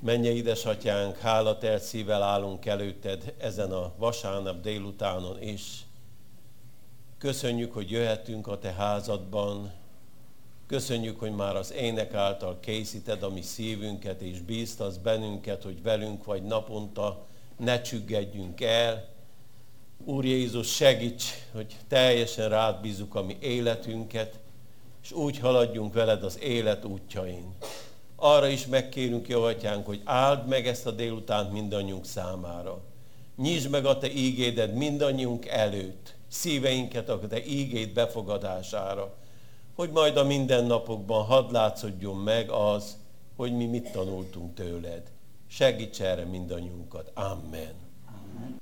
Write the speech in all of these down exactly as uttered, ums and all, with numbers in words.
Mennyei édesatyánk, hálatelt szívvel állunk előtted ezen a vasárnap délutánon is. Köszönjük, hogy jöhetünk a te házadban. Köszönjük, hogy már az ének által készíted a mi szívünket, és bíztasz bennünket, hogy velünk vagy naponta, ne csüggedjünk el. Úr Jézus, segíts, hogy teljesen rád bízzuk a mi életünket, és úgy haladjunk veled az élet útjain. Arra is megkérünk, jó atyánk, hogy áld meg ezt a délutánt mindannyiunk számára. Nyisd meg a te ígéded mindannyiunk előtt, szíveinket a te ígéd befogadására, hogy majd a mindennapokban hadd látszódjon meg az, hogy mi mit tanultunk tőled. Segíts erre mindannyiunkat. Amen. Amen.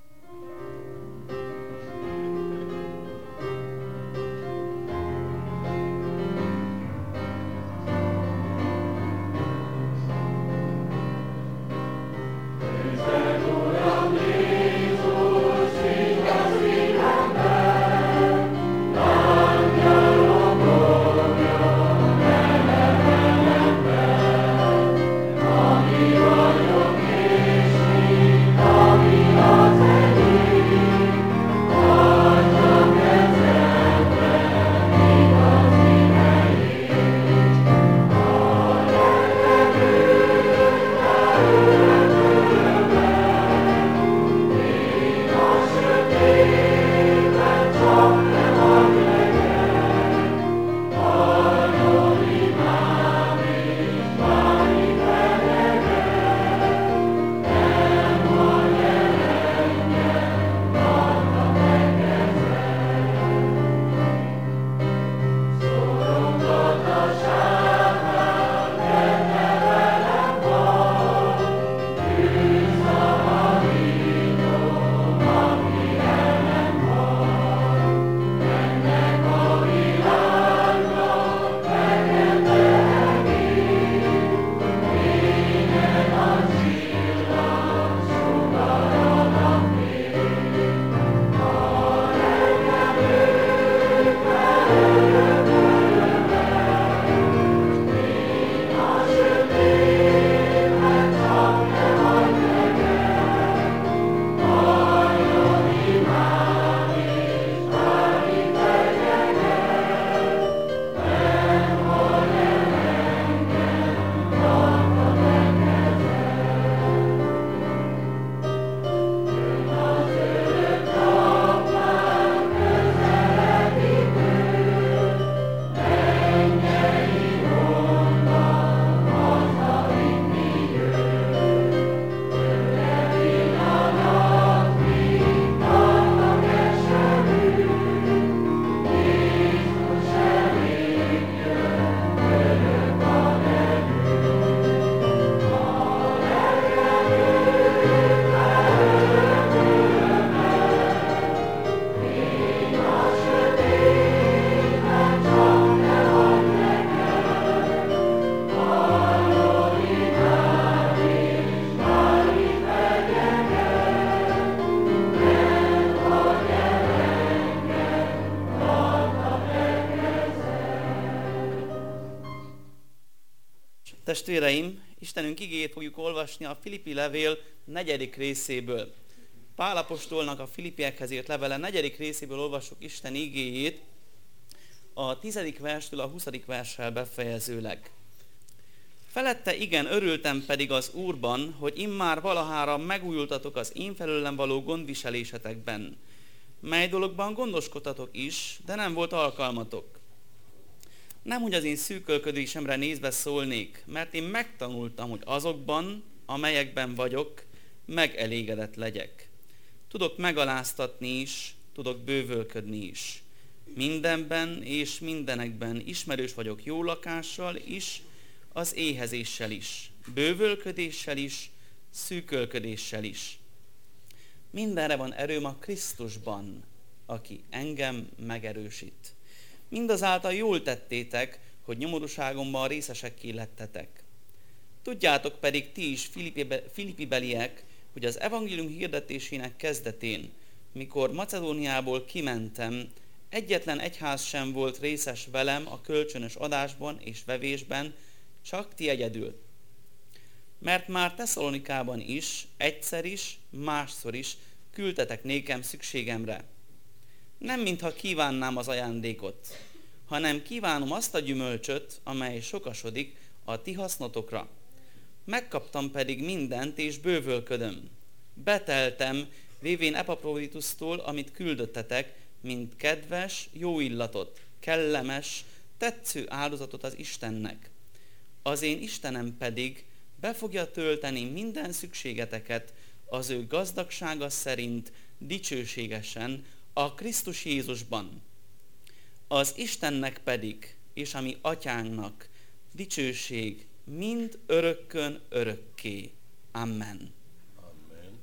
Testvéreim, Istenünk igéjét fogjuk olvasni a Filippi levél negyedik részéből. Pál apostolnak a Filippiekhez írt levele negyedik részéből olvassuk Isten igéjét, a tizedik verstől a huszadik verssel befejezőleg. Felette igen, örültem pedig az Úrban, hogy immár valahára megújultatok az én felőlem való gondviselésetekben, mely dologban gondoskodtatok is, de nem volt alkalmatok. Nem, hogy az én szűkölködésemre nézve szólnék, mert én megtanultam, hogy azokban, amelyekben vagyok, megelégedett legyek. Tudok megaláztatni is, tudok bővölködni is. Mindenben és mindenekben ismerős vagyok jó lakással is, az éhezéssel is, bővölködéssel is, szűkölködéssel is. Mindenre van erőm a Krisztusban, aki engem megerősít. Mindazáltal jól tettétek, hogy nyomorúságomban részesekké lettetek. Tudjátok pedig ti is, Filippi-beliek, hogy az evangélium hirdetésének kezdetén, mikor Macedóniából kimentem, egyetlen egyház sem volt részes velem a kölcsönös adásban és vevésben, csak ti egyedül. mert már Tesszalonikában is, egyszer is, másszor is küldtetek nékem szükségemre. Nem mintha kívánnám az ajándékot, hanem kívánom azt a gyümölcsöt, amely sokasodik a ti hasznotokra. Megkaptam pedig mindent, és bővölködöm. Beteltem, vévén Epafroditusztól, amit küldöttetek, mint kedves, jó illatot, kellemes, tetsző áldozatot az Istennek. Az én Istenem pedig be fogja tölteni minden szükségeteket az ő gazdagsága szerint dicsőségesen a Krisztus Jézusban. Az Istennek pedig, és a mi atyánknak dicsőség mind örökkön örökké. Amen. Amen.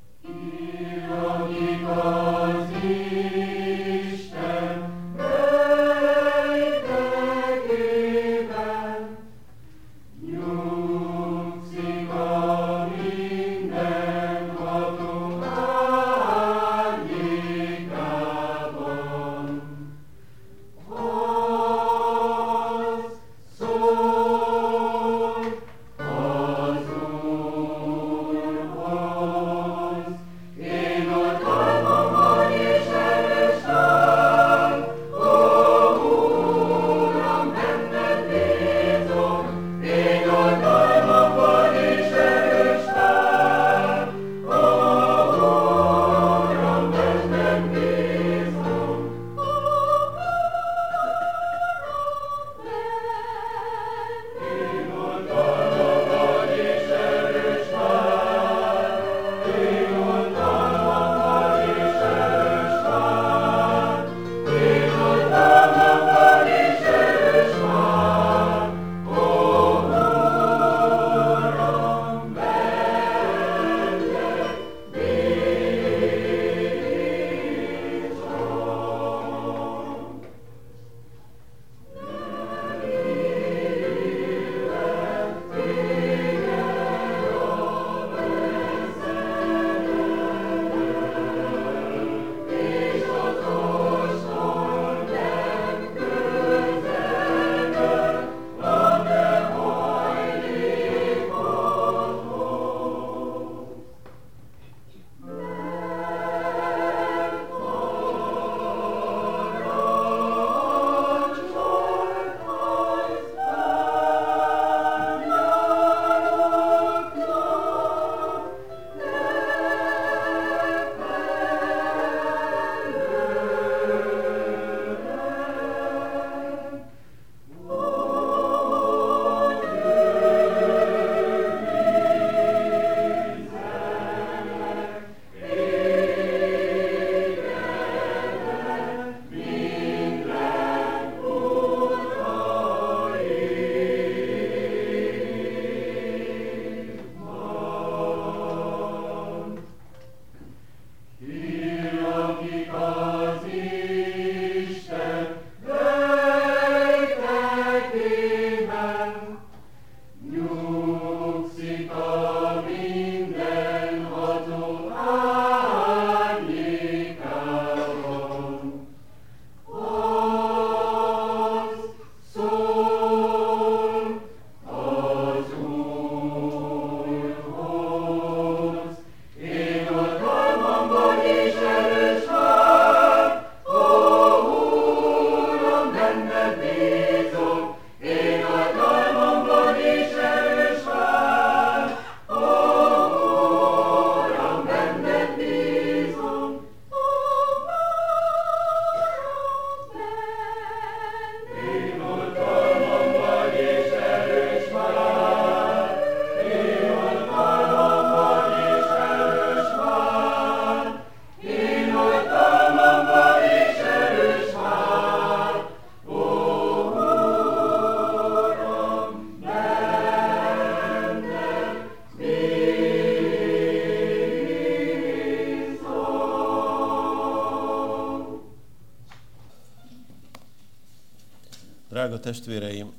Drága testvéreim,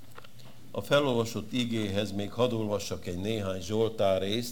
a felolvasott igéhez még hadd olvassak egy néhány Zsoltár részt,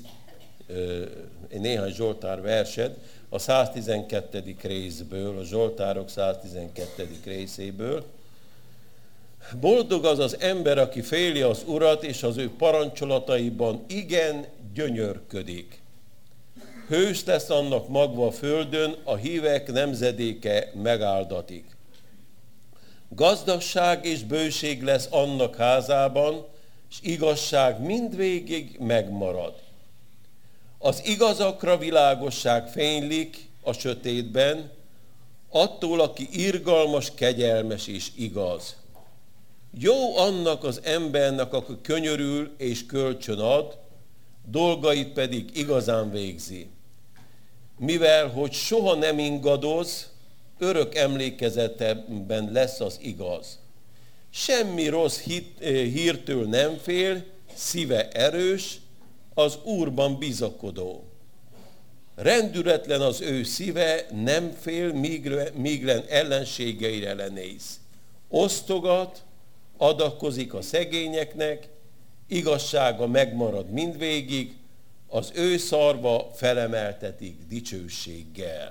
egy néhány Zsoltár verset a száztizenkettedik részből, a Zsoltárok száztizenkettedik részéből. Boldog az az ember, aki féli az Urat, és az ő parancsolataiban igen gyönyörködik. Hős lesz annak magva a földön, a hívek nemzedéke megáldatik. Gazdagság és bőség lesz annak házában, és igazság mindvégig megmarad. Az igazakra világosság fénylik a sötétben, attól, aki irgalmas, kegyelmes és igaz. Jó annak az embernek, aki könyörül és kölcsön ad, dolgait pedig igazán végzi. Mivel, hogy soha nem ingadoz, örök emlékezetben lesz az igaz. Semmi rossz hit, hírtől nem fél, szíve erős, az Úrban bizakodó. Rendületlen az ő szíve, nem fél, míglen ellenségeire lenéz. Osztogat, adakozik a szegényeknek, igazsága megmarad mindvégig, az ő szarva felemeltetik dicsőséggel.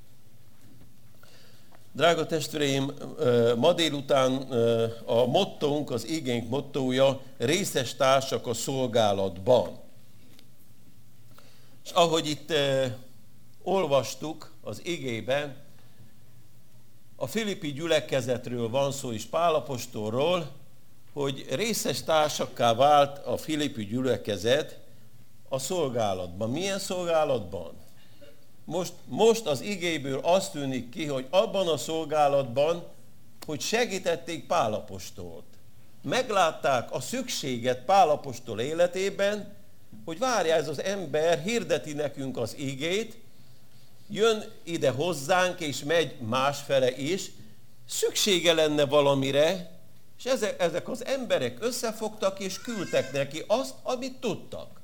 Drága testvéreim, ma délután a mottónk, az igénk mottója részes társak a szolgálatban. És ahogy itt olvastuk az igében, a filippi gyülekezetről van szó, és Pál apostolról, hogy részes társakká vált a filippi gyülekezet a szolgálatban. Milyen szolgálatban? Most, most az igéből azt tűnik ki, hogy abban a szolgálatban, hogy segítették Pál apostolt. Meglátták a szükséget Pál apostol életében, hogy várja, ez az ember hirdeti nekünk az igét, jön ide hozzánk, és megy másfele is, szüksége lenne valamire, és ezek, ezek az emberek összefogtak, és küldtek neki azt, amit tudtak.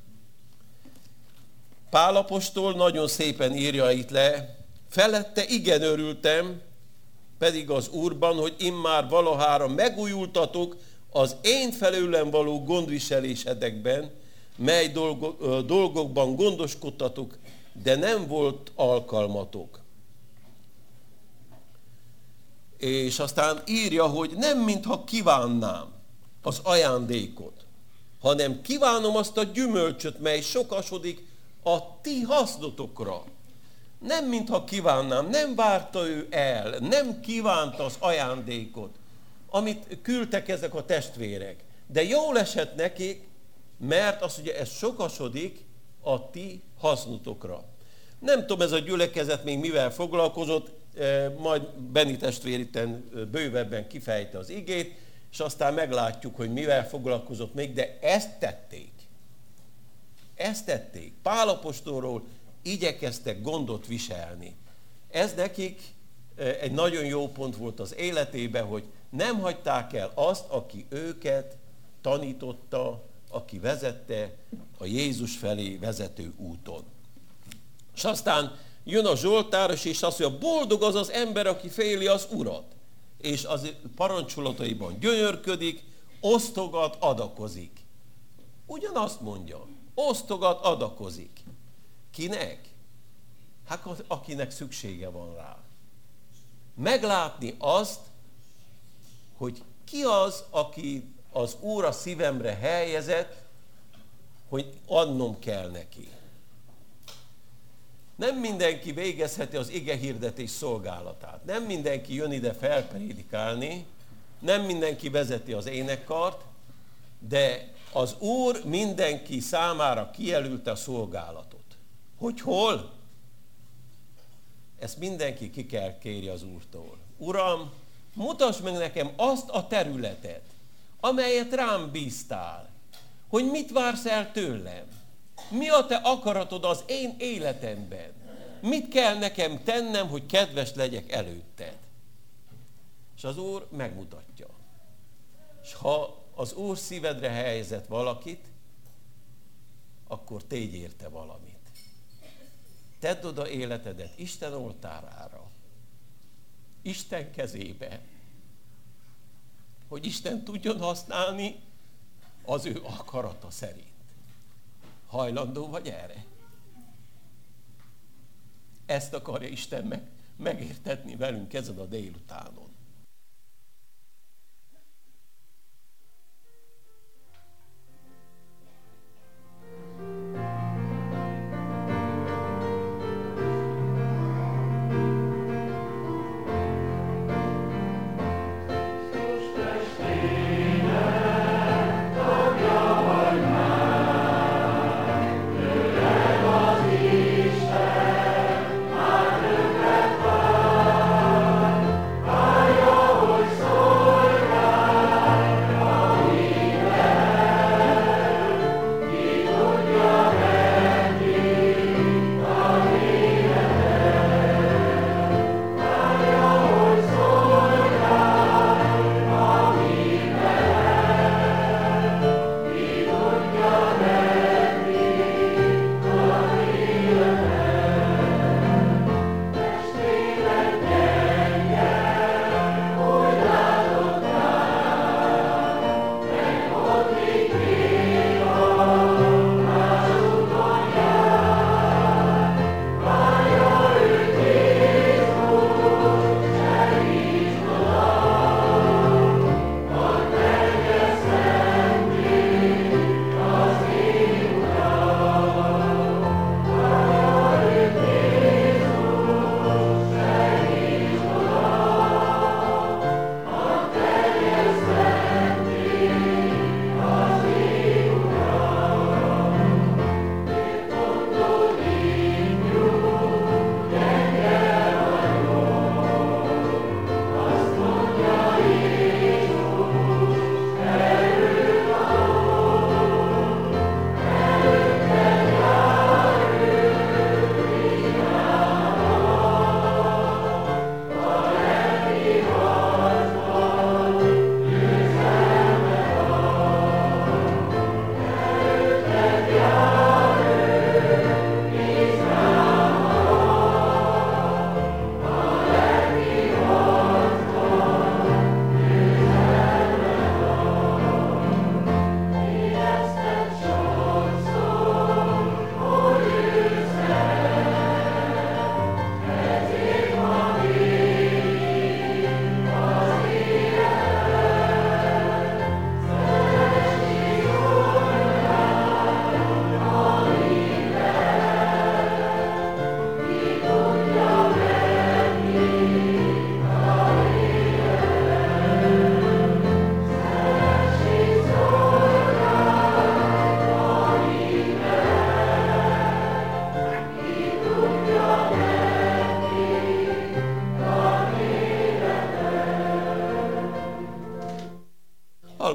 Pál apostol nagyon szépen írja itt le, felette igen örültem, pedig az Úrban, hogy immár valahára megújultatok az én felőlem való gondviselésedekben, mely dolgokban gondoskodtatok, de nem volt alkalmatok. És aztán írja, hogy nem mintha kívánnám az ajándékot, hanem kívánom azt a gyümölcsöt, mely sokasodik a ti hasznotokra. Nem mintha kívánnám, nem várta ő el, nem kívánta az ajándékot, amit küldtek ezek a testvérek. De jól esett nekik, mert azt ugye ez sokasodik a ti hasznotokra. Nem tudom, ez a gyülekezet még mivel foglalkozott, majd Beni testvér itten bővebben kifejte az igét, és aztán meglátjuk, hogy mivel foglalkozott még, de ezt tették. Ezt tették. Pál apostolról igyekeztek gondot viselni. Ez nekik egy nagyon jó pont volt az életében, hogy nem hagyták el azt, aki őket tanította, aki vezette a Jézus felé vezető úton. És aztán jön a Zsoltáros, és azt mondja, boldog az az ember, aki féli az Urat, és az parancsolataiban gyönyörködik, osztogat, adakozik. Ugyanazt mondja, osztogat, adakozik. Kinek? Hát akinek szüksége van rá. Meglátni azt, hogy ki az, aki az Úr a szívemre helyezett, hogy adnom kell neki. Nem mindenki végezheti az igehirdetés szolgálatát. Nem mindenki jön ide felprédikálni, nem mindenki vezeti az énekkart, de az Úr mindenki számára kijelölte a szolgálatot. Hogy hol? Ezt mindenki ki kell kérje az Úrtól. Uram, mutasd meg nekem azt a területet, amelyet rám bíztál, hogy mit vársz el tőlem. Mi a te akaratod az én életemben? Mit kell nekem tennem, hogy kedves legyek előtted? És az Úr megmutatja. És ha az Úr szívedre helyezett valakit, akkor tégy érte valamit. Tedd oda életedet Isten oltárára, Isten kezébe, hogy Isten tudjon használni az ő akarata szerint. Hajlandó vagy erre? Ezt akarja Isten meg, megértetni velünk ezen a délutánon.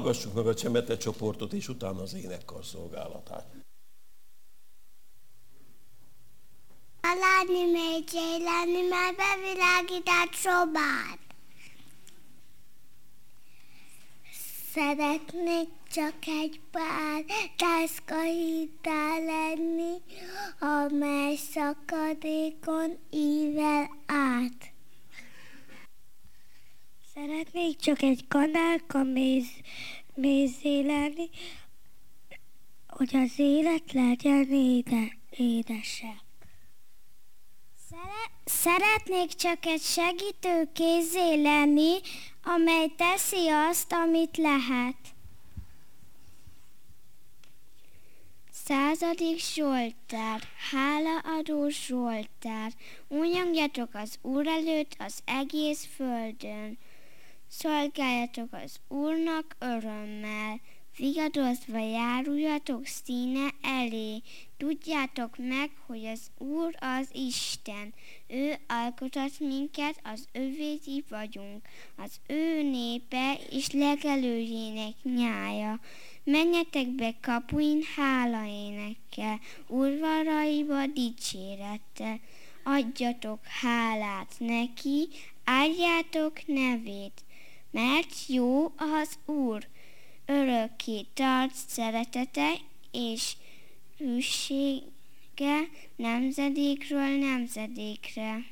hallgassuk meg a Csemete csoportot, és utána az énekkar szolgálatát. Látni még lenni, mert bevilágított szobát. Szeretnék csak egy pár tászka hitel lenni, amely szakadékon ível át. Szeretnék csak egy kanálka méz, mézé lenni, hogy az élet legyen éde, édesebb. Szeretnék csak egy segítő kézzé lenni, amely teszi azt, amit lehet. Századik Zsoltár, hálaadó Zsoltár, újongjatok az Úr előtt az egész földön. Szolgáljatok az Úrnak örömmel, vigadozva járuljatok színe elé. Tudjátok meg, hogy az Úr az Isten. Ő alkotott minket, az övéi vagyunk. Az ő népe és legelőjének nyája. Menjetek be kapuin hálaénekkel, udvaraiba dicsérettel. Adjatok hálát neki, áldjátok nevét, mert jó az Úr. Örökké tart szeretete és hűsége nemzedékről nemzedékre.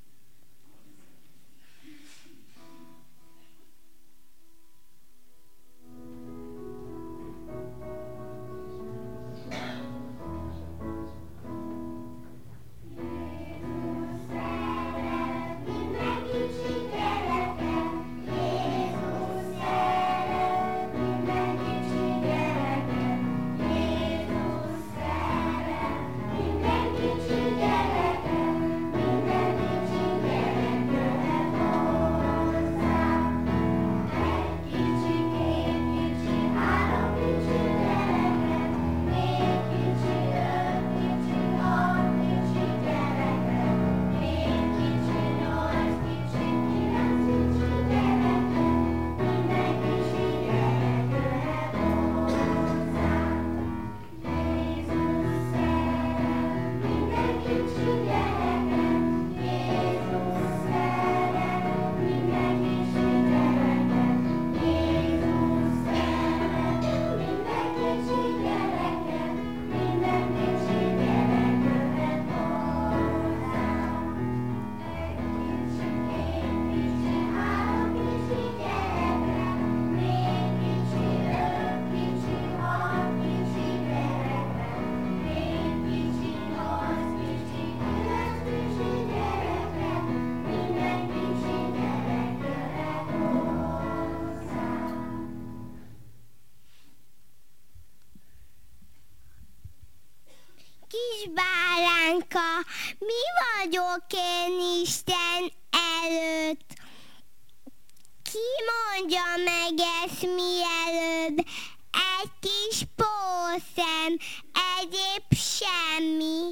Kis bálánka, mi vagyok én Isten előtt? Ki mondja meg ezt mielőbb? Egy kis pószem, egyéb semmi.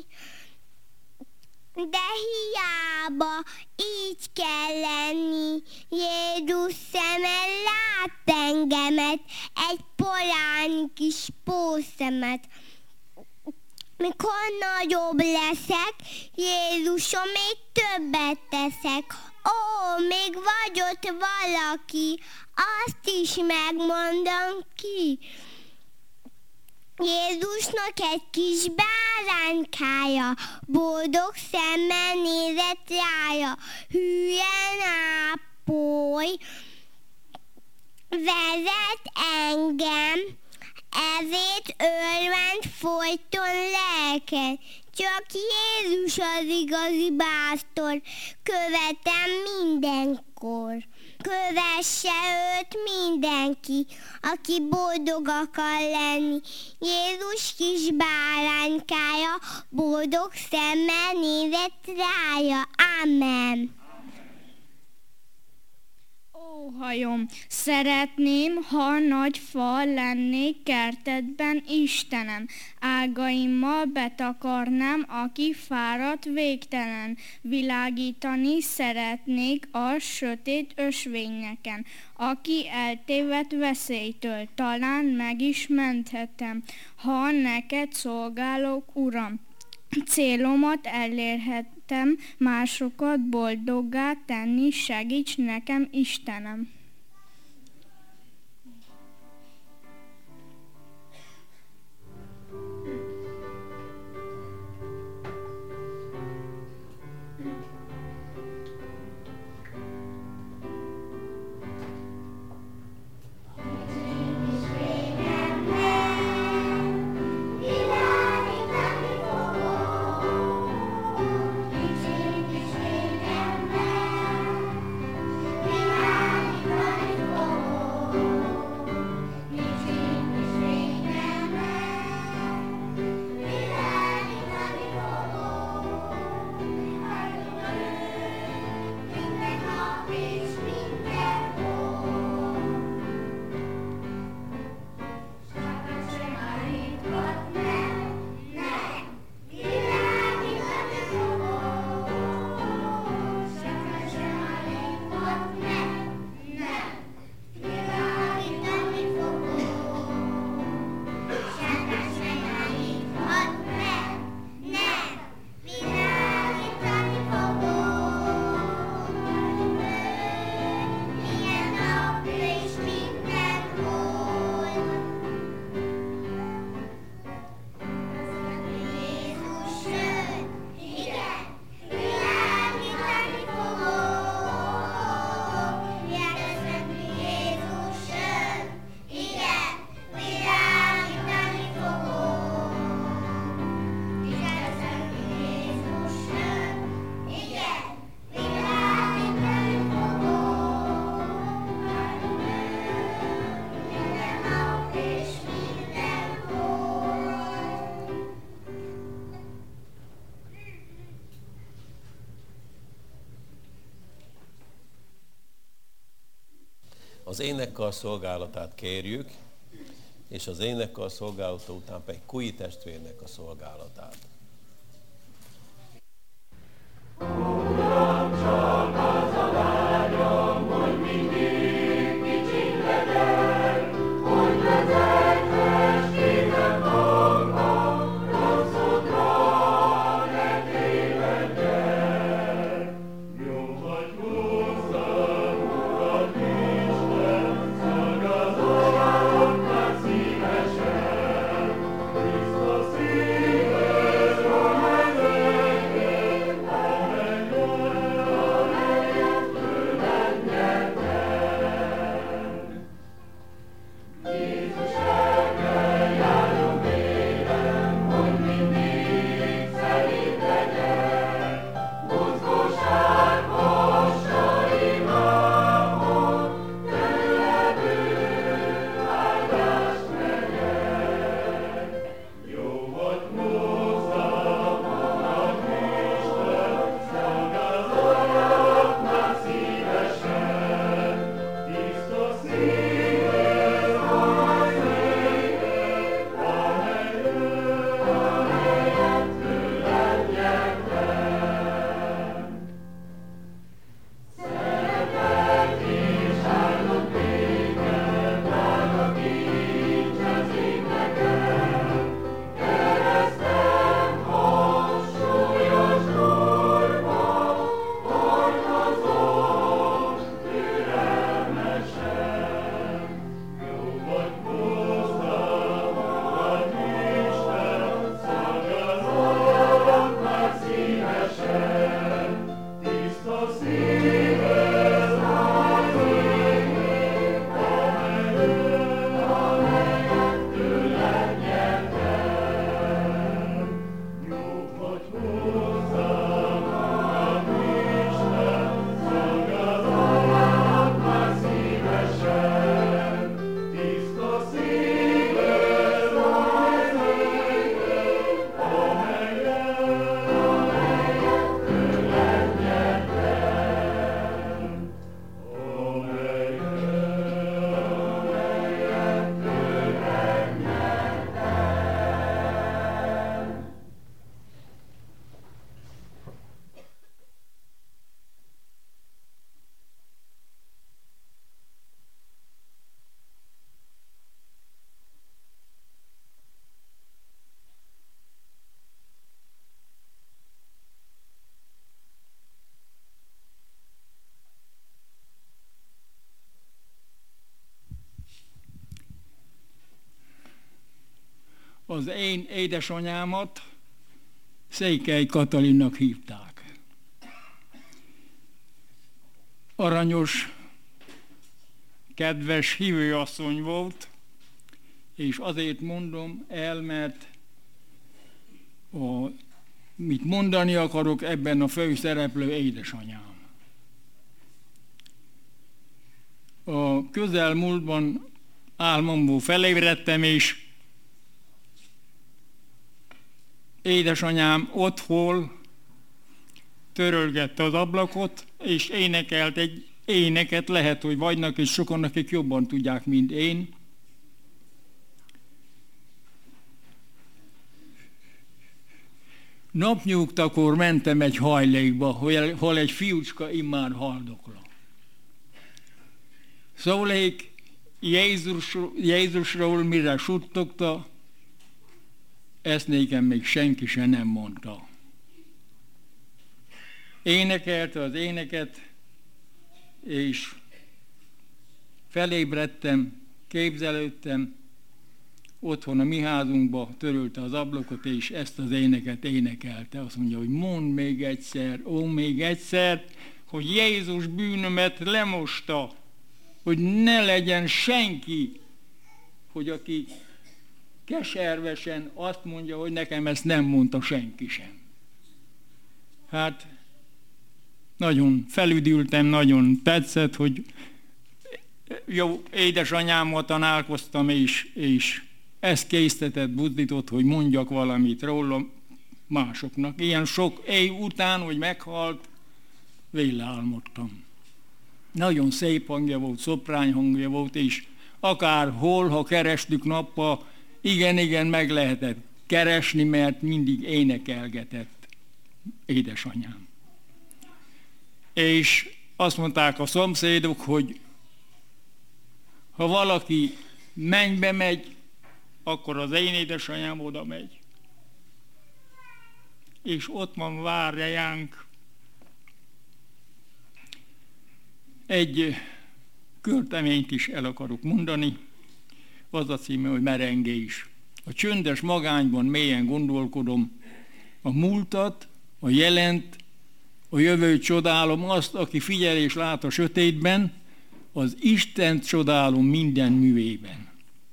De hiába így kell lenni, Jézus szeme lát engemet, egy polányi kis pószemet. Mikor nagyobb leszek, Jézusom, még többet teszek. Ó, még vagy ott valaki, azt is megmondom ki. Jézusnak egy kis báránykája, boldog szemmel nézett rája. Hülyen ápoly vezet engem, ezért örvend folyton lelken. Csak Jézus az igazi pásztor, követem mindenkor. Kövesse őt mindenki, aki boldog akar lenni. Jézus kis báránykája, boldog szemmel nézett rája. Amen. Ó, Óhajom, szeretném, ha nagy fa lennék kertedben, Istenem, ágaimmal betakarnám, aki fáradt végtelen. Világítani szeretnék a sötét ösvényeken, aki eltévedt veszélytől, talán meg is menthetem, ha neked szolgálok, Uram. Célomat elérhetem, másokat boldoggá tenni, segíts nekem, Istenem. Az énekkar szolgálatát kérjük, és az énekkar szolgálata után pedig Kui testvérnek a szolgálatát. Uram, csak az a vágyam, hogy mindig kicsit legyen, hogy vezetességet magam, rosszokra ne tévedjen. Nyomhatj hozzám, Uram Isten, szolgálatokat szívesen, Krisztus szíves az én édesanyámat Székely Katalinnak hívták. Aranyos, kedves hívőasszony volt, és azért mondom el, mert a, mit mondani akarok, ebben a főszereplő édesanyám. A közelmúltban álmomból felébredtem, és édesanyám otthon törölgette az ablakot, és énekelt egy éneket, lehet, hogy vagynak, és sokan, akik jobban tudják, mint én. Napnyugtakor mentem egy hajlékba, hol egy fiúcska immár haldokla. Szólék Jézus, Jézusról mire suttogta, ezt nékem még senki se nem mondta. Énekelte az éneket, és felébredtem, képzelődtem, otthon a mi házunkba törölte az ablakot, és ezt az éneket énekelte. Azt mondja, hogy mondd még egyszer, ó, még egyszer, hogy Jézus bűnömet lemosta, hogy ne legyen senki, hogy aki keservesen azt mondja, hogy nekem ezt nem mondta senki sem. Hát nagyon felüdültem, nagyon tetszett, hogy jó édesanyámmal tanálkoztam, és, és ez késztetett, buzdított, hogy mondjak valamit róla másoknak. Ilyen sok év után, hogy meghalt, véle álmodtam. Nagyon szép hangja volt, szoprány hangja volt, és akárhol, ha kerestük nappal, igen-igen meg lehetett keresni, mert mindig énekelgetett édesanyám. És azt mondták a szomszédok, hogy ha valaki mennybe megy, akkor az én édesanyám oda megy. És ott van, várjánk. Egy költeményt is el akarok mondani, az a címe, hogy Merengés. A csöndes magányban mélyen gondolkodom, a múltat, a jelent, a jövőt csodálom, azt, aki figyel és lát a sötétben, az Istent csodálom minden művében.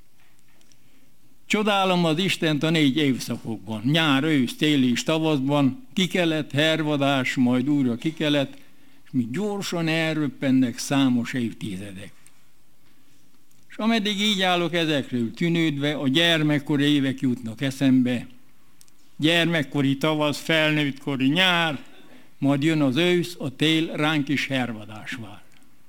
Csodálom az Istent a négy évszakokban, nyár, ősz, tél és tavaszban, kikelet, hervadás, majd újra kikelet, és mi gyorsan elröppennek számos évtizedek. És ameddig így állok ezekről tűnődve, a gyermekkori évek jutnak eszembe. Gyermekkori tavasz, felnőttkori nyár, majd jön az ősz, a tél, ránk is hervadás vár.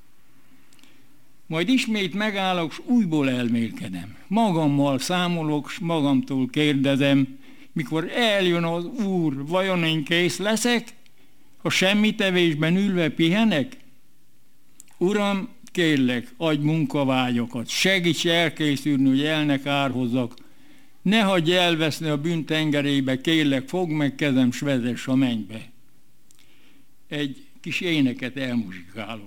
Majd ismét megállok, s újból elmélkedem. Magammal számolok, s magamtól kérdezem, mikor eljön az Úr, vajon én kész leszek, ha semmi tevésben ülve pihenek? Uram, kérlek, adj munkavágyakat, segíts elkészülni, hogy el ne kárhozzak, ne hagyj elveszni a bűn tengerébe, kérlek, fogd meg kezem, s vezess a mennybe. Egy kis éneket elmuzsikálok.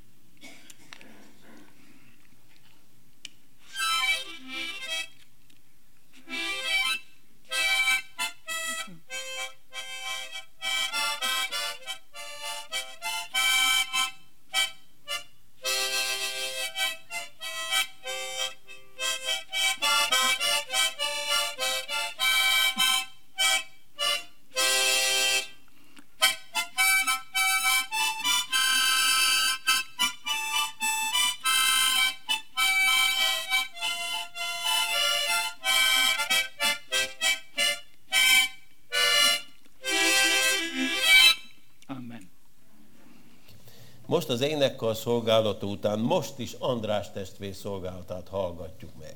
Most az énekkar szolgálata után most is András testvér szolgálatát hallgatjuk meg.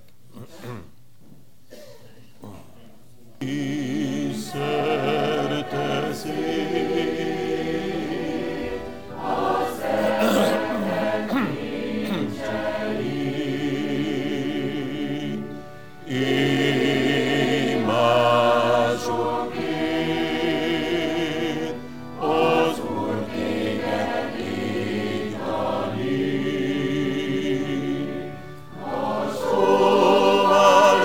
Szerte szép, a szeretet nincsei, imásokért, az Úr téged létani. A szóval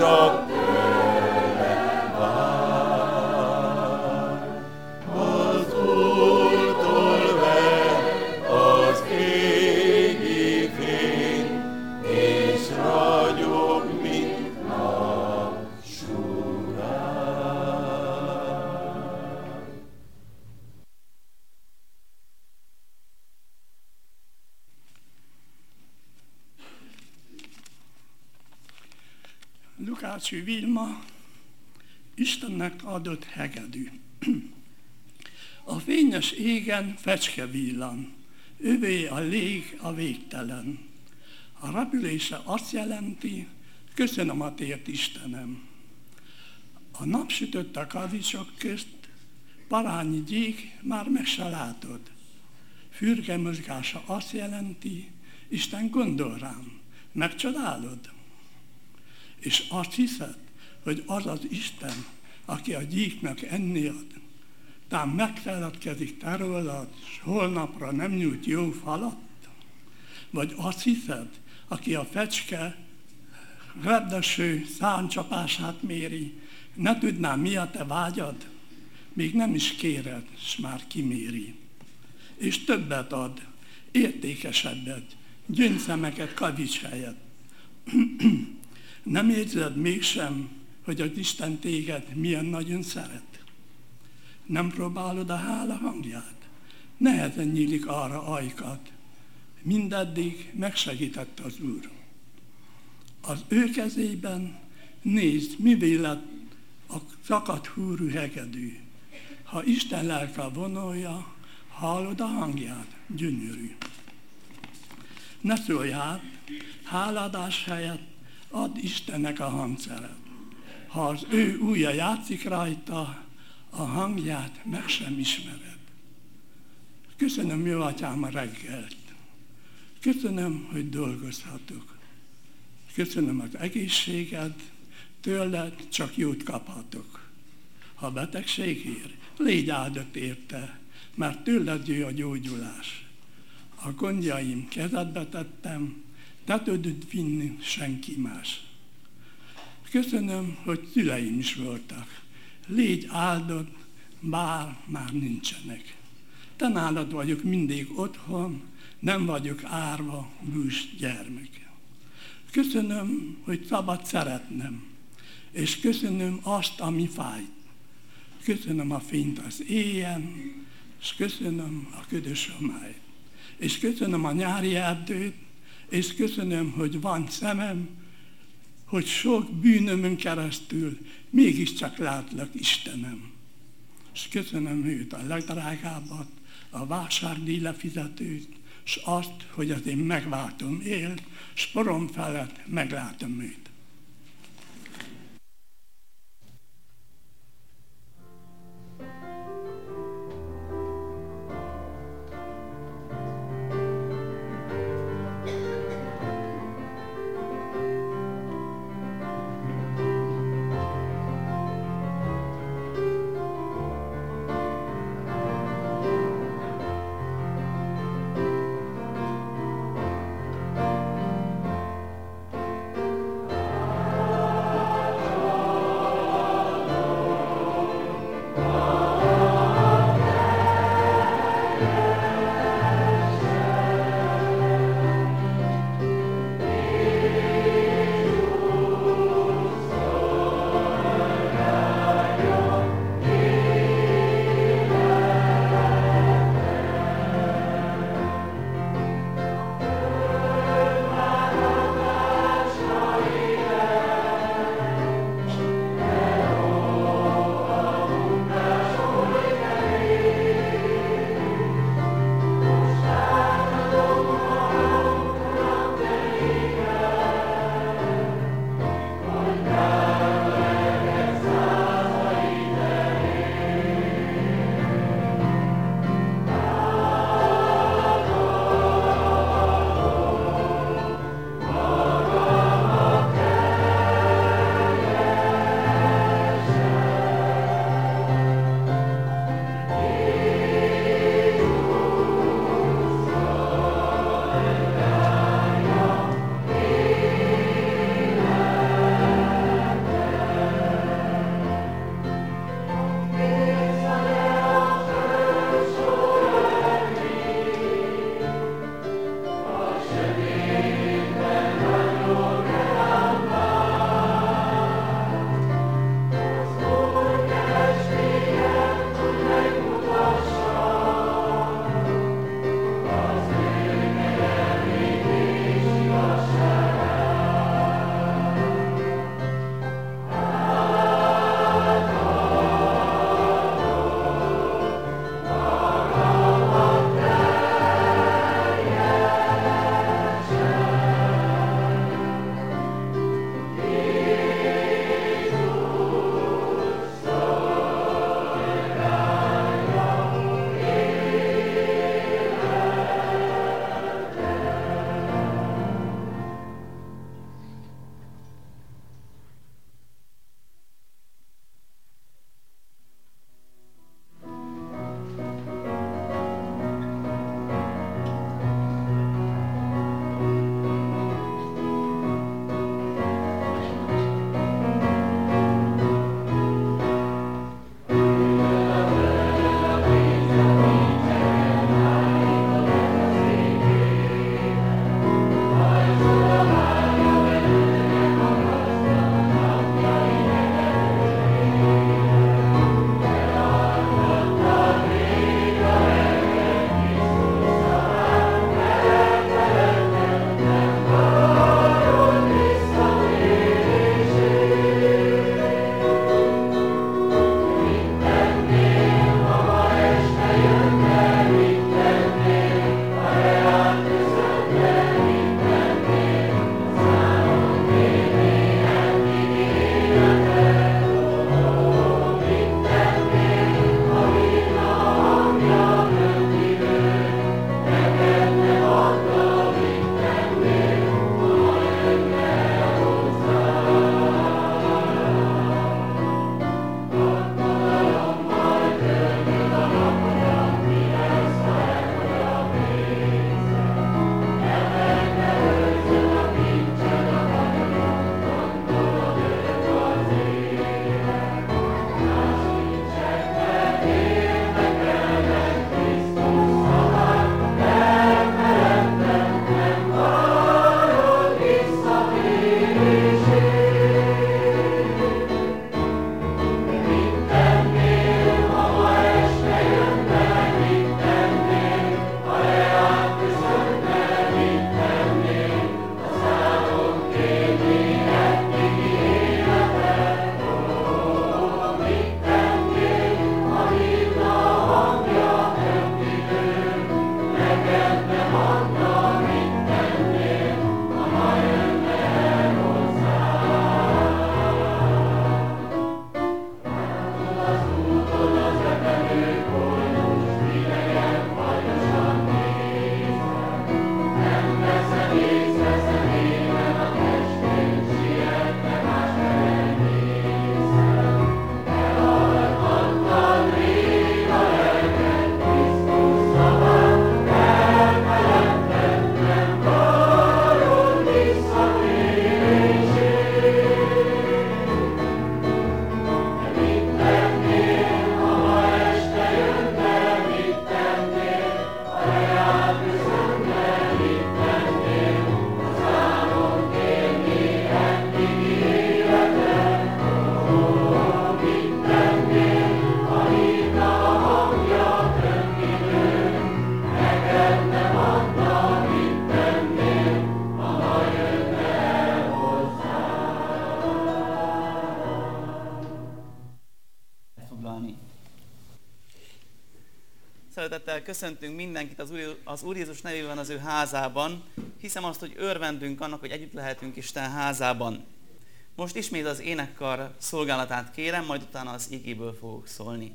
csak tőle vár. Az Úrtól vedd az égi fény, és ragyog, mint napsugár. Lukács Vilma, Istennek adott hegedű. A fényes égen fecske villan, övé a lég a végtelen. A repülése azt jelenti, köszönöm a tért Istenem. A nap sütött a kavicsok közt, parányi gyék már meg se látod. Fürge mozgása azt jelenti, Isten gondol rám, megcsodálod. És azt hiszed, hogy az az Isten, aki a gyíknak enni ad, tám megfeledkezik te rólad, s holnapra nem nyújt jó falat? Vagy azt hiszed, aki a fecske repdeső száncsapását méri, ne tudná, mi a te vágyad? Még nem is kéred, s már kiméri. És többet ad, értékesebbet, gyöngyszemeket kavics helyett. Nem érzed mégsem, hogy az Isten téged milyen nagyon szeret? Nem próbálod a hála hangját? Nehezen nyílik arra ajkat. Mindeddig megsegített az Úr. Az ő kezében nézd, mivé lett a szakadt húrú hegedű. Ha Isten lelke vonolja, hallod a hangját, gyönyörű. Ne szólj át, háladás helyett add Istennek a hangszeret. Ha az ő ujja játszik rajta, a hangját meg sem ismered. Köszönöm, jó atyám, a reggelt. Köszönöm, hogy dolgozhatok. Köszönöm az egészséged, tőled csak jót kaphatok. Ha betegség ér, légy áldott érte, mert tőled jöjj a gyógyulás. A gondjaim kezedbe tettem, te tudod vinni, senki más. Köszönöm, hogy szüleim is voltak. Légy áldott, bár már nincsenek. Te nálad vagyok mindig otthon, nem vagyok árva, bűs gyermek. Köszönöm, hogy szabad szeretnem, és köszönöm azt, ami fájt. Köszönöm a fényt az éjjel, és köszönöm a ködös homályt. És köszönöm a nyári erdőt, és köszönöm, hogy van szemem, hogy sok bűnömön keresztül mégiscsak látlak, Istenem. És köszönöm őt, a legdrágábbat, a vásárlíj lefizetőt, és azt, hogy az én megváltom él, s porom felett meglátom őt. Thank szeretettel köszöntünk mindenkit az Úr, az Úr Jézus nevében az ő házában. Hiszem azt, hogy örvendünk annak, hogy együtt lehetünk Isten házában. Most ismét az énekkar szolgálatát kérem, majd utána az igéből fogok szólni.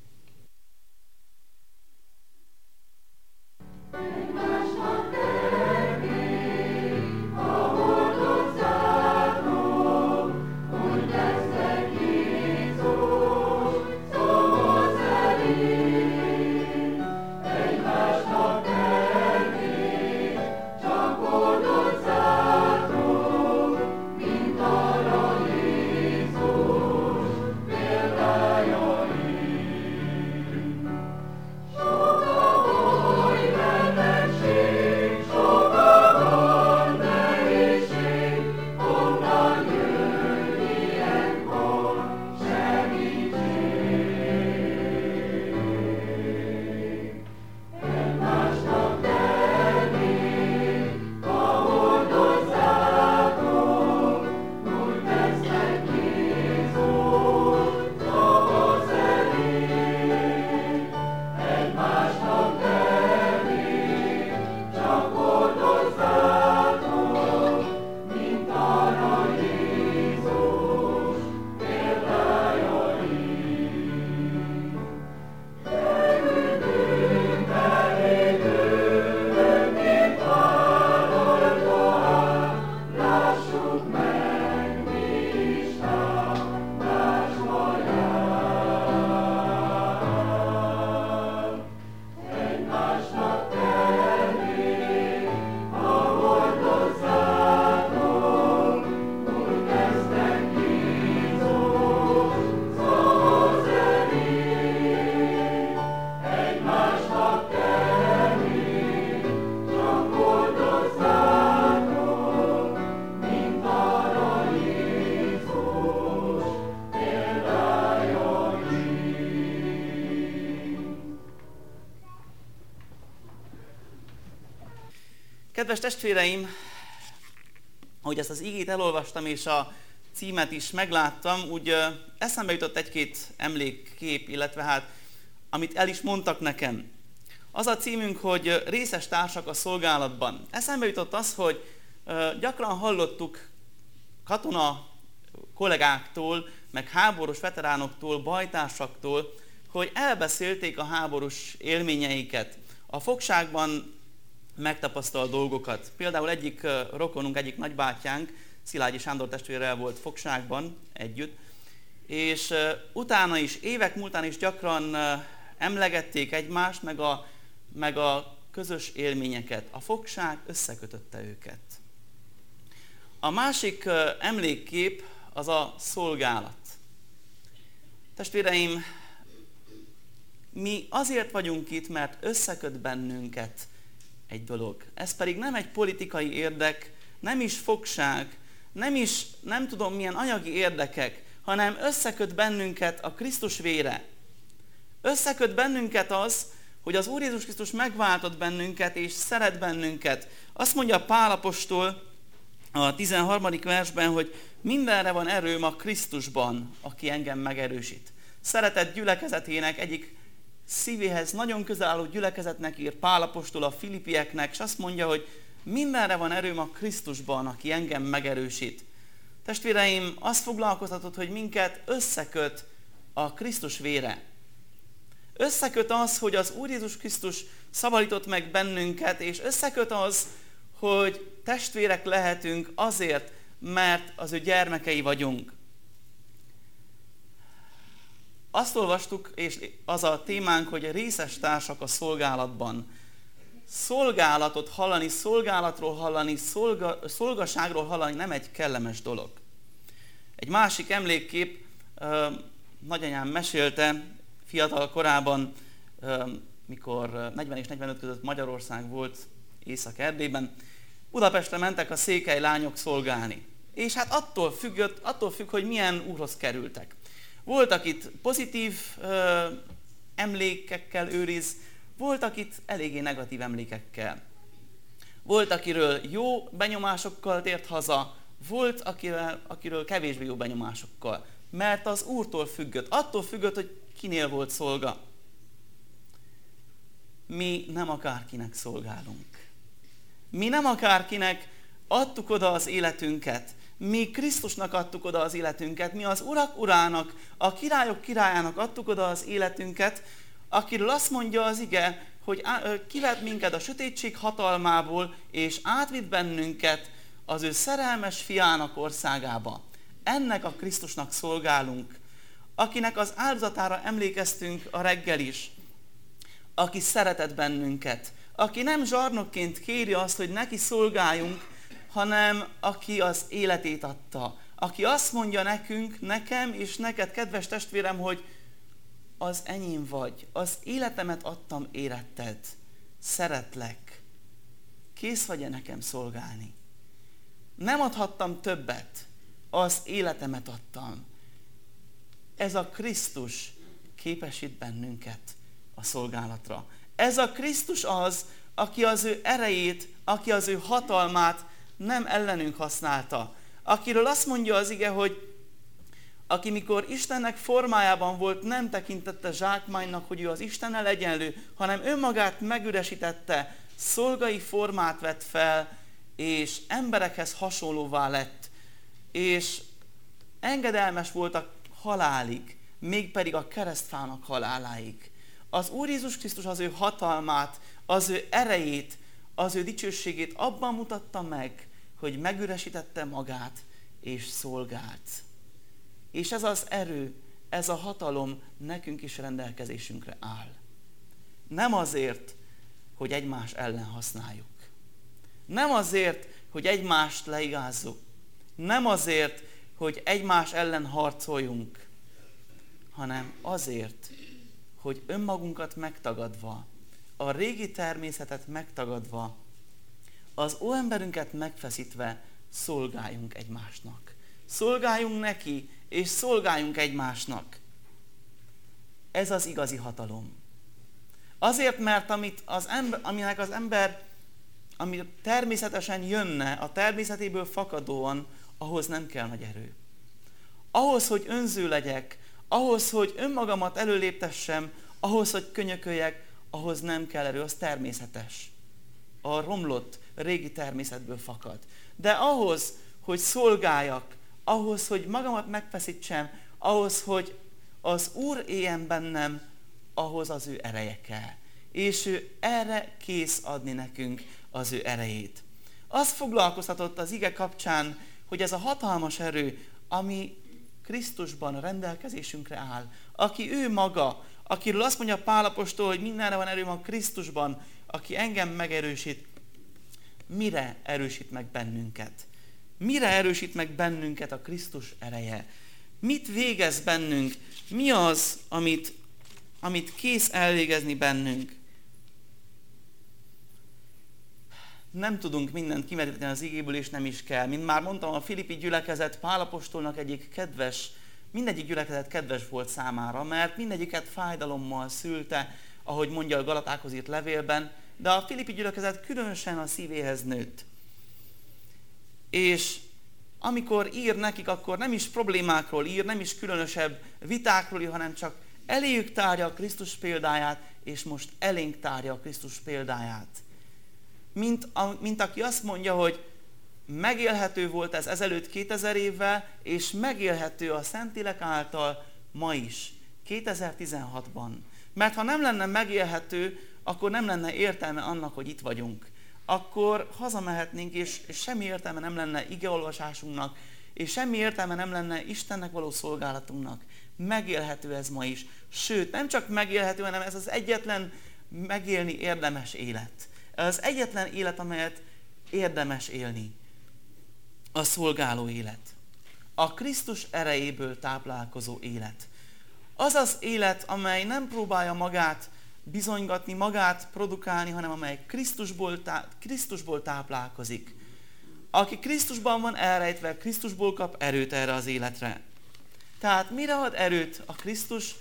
Kedves testvéreim, ahogy ezt az igét elolvastam és a címet is megláttam, úgy eszembe jutott egy-két emlékkép, illetve hát, amit el is mondtak nekem. Az a címünk, hogy részes társak a szolgálatban. Eszembe jutott az, hogy gyakran hallottuk katona kollégáktól, meg háborús veteránoktól, bajtársaktól, hogy elbeszélték a háborús élményeiket, a fogságban megtapasztalt dolgokat. Például egyik rokonunk, egyik nagybátyánk, Szilágyi Sándor testvérrel volt fogságban együtt, és utána is, évek múltán is gyakran emlegették egymást, meg a, meg a közös élményeket. A fogság összekötötte őket. A másik emlékkép az a szolgálat. Testvéreim, mi azért vagyunk itt, mert összeköt bennünket egy dolog. Ez pedig nem egy politikai érdek, nem is fogság, nem is nem tudom milyen anyagi érdekek, hanem összeköt bennünket a Krisztus vére. Összeköt bennünket az, hogy az Úr Jézus Krisztus megváltott bennünket és szeret bennünket. Azt mondja Pál apostol a tizenharmadik versben, hogy mindenre van erőm a Krisztusban, aki engem megerősít. Szeretett gyülekezetének egyik szívéhez nagyon közel álló gyülekezetnek ír Pál apostol a filipieknek, és azt mondja, hogy mindenre van erőm a Krisztusban, aki engem megerősít. Testvéreim, azt foglalkoztatott, hogy minket összeköt a Krisztus vére. Összeköt az, hogy az Úr Jézus Krisztus szabadított meg bennünket, és összeköt az, hogy testvérek lehetünk azért, mert az ő gyermekei vagyunk. Azt olvastuk, és az a témánk, hogy részes társak a szolgálatban. Szolgálatot hallani, szolgálatról hallani, szolga, szolgaságról hallani nem egy kellemes dolog. Egy másik emlékkép, nagyanyám mesélte fiatal korában, mikor negyven és negyvenöt között Magyarország volt Észak-Erdélyben, Budapestre mentek a székely lányok szolgálni. És hát attól függött, attól függ, hogy milyen úrhoz kerültek. Volt, akit pozitív ö, emlékekkel őriz, volt, akit eléggé negatív emlékekkel. Volt, akiről jó benyomásokkal tért haza, volt, akiről, akiről kevésbé jó benyomásokkal. Mert az Úrtól függött, attól függött, hogy kinél volt szolga. mi nem akárkinek szolgálunk. Mi nem akárkinek adtuk oda az életünket. Mi Krisztusnak adtuk oda az életünket. Mi az urak urának, a királyok királyának adtuk oda az életünket, akiről azt mondja az ige, hogy kivett minket a sötétség hatalmából, és átvitt bennünket az ő szerelmes fiának országába. Ennek a Krisztusnak szolgálunk, akinek az áldozatára emlékeztünk a reggel is, aki szeretett bennünket, aki nem zsarnokként kéri azt, hogy neki szolgáljunk, hanem aki az életét adta. Aki azt mondja nekünk, nekem és neked, kedves testvérem, hogy az enyém vagy, az életemet adtam éretted, szeretlek, kész vagy-e nekem szolgálni? Nem adhattam többet, az életemet adtam. Ez a Krisztus képesít bennünket a szolgálatra. Ez a Krisztus az, aki az ő erejét, aki az ő hatalmát nem ellenünk használta. Akiről azt mondja az ige, hogy aki mikor Istennek formájában volt, nem tekintette zsákmánynak, hogy ő az Istennel egyenlő, hanem önmagát megüresítette, szolgai formát vett fel, és emberekhez hasonlóvá lett, és engedelmes volt a halálig, mégpedig a keresztfának haláláig. Az Úr Jézus Krisztus az ő hatalmát, az ő erejét, az ő dicsőségét abban mutatta meg, hogy megüresítette magát és szolgált. És ez az erő, ez a hatalom nekünk is rendelkezésünkre áll. Nem azért, hogy egymás ellen használjuk. Nem azért, hogy egymást leigázzuk. Nem azért, hogy egymás ellen harcoljunk, hanem azért, hogy önmagunkat megtagadva, a régi természetet megtagadva, az óemberünket megfeszítve szolgáljunk egymásnak. Szolgáljunk neki, és szolgáljunk egymásnak. Ez az igazi hatalom. Azért, mert amit az ember, aminek az ember, ami természetesen jönne, a természetéből fakadóan, ahhoz nem kell nagy erő. Ahhoz, hogy önző legyek, ahhoz, hogy önmagamat előléptessem, ahhoz, hogy könyököljek, ahhoz nem kell erő, az természetes. A romlott régi természetből fakad. De ahhoz, hogy szolgáljak, ahhoz, hogy magamat megfeszítsem, ahhoz, hogy az Úr éljen bennem, ahhoz az ő ereje kell. És ő erre kész adni nekünk az ő erejét. Azt foglalkoztatott az ige kapcsán, hogy ez a hatalmas erő, ami Krisztusban rendelkezésünkre áll, aki ő maga, akiről azt mondja Pál apostol, hogy mindenre van erőm a Krisztusban, aki engem megerősít, mire erősít meg bennünket? Mire erősít meg bennünket a Krisztus ereje? Mit végez bennünk? Mi az, amit, amit kész elvégezni bennünk? Nem tudunk mindent kimeríteni az igéből, és nem is kell. Mint már mondtam, a filippi gyülekezet Pál apostolnak egyik kedves, mindegyik gyülekezet kedves volt számára, mert mindegyiket fájdalommal szülte, ahogy mondja a Galatákhoz írt levélben, de a filippi gyülekezet különösen a szívéhez nőtt. És amikor ír nekik, akkor nem is problémákról ír, nem is különösebb vitákról ír, hanem csak eléjük tárja a Krisztus példáját, és most elénk tárja a Krisztus példáját. Mint, a, mint aki azt mondja, hogy megélhető volt ez ezelőtt kétezer évvel, és megélhető a Szentlélek által ma is, kétezer-tizenhatban. Mert ha nem lenne megélhető, akkor nem lenne értelme annak, hogy itt vagyunk. Akkor hazamehetnénk, és semmi értelme nem lenne igeolvasásunknak, és semmi értelme nem lenne Istennek való szolgálatunknak. Megélhető ez ma is. Sőt, nem csak megélhető, hanem ez az egyetlen megélni érdemes élet. Ez az egyetlen élet, amelyet érdemes élni. A szolgáló élet. A Krisztus erejéből táplálkozó élet. Az az élet, amely nem próbálja magát bizonygatni, magát produkálni, hanem amely Krisztusból, tá- Krisztusból táplálkozik. Aki Krisztusban van elrejtve, Krisztusból kap erőt erre az életre. Tehát mire ad erőt a Krisztusban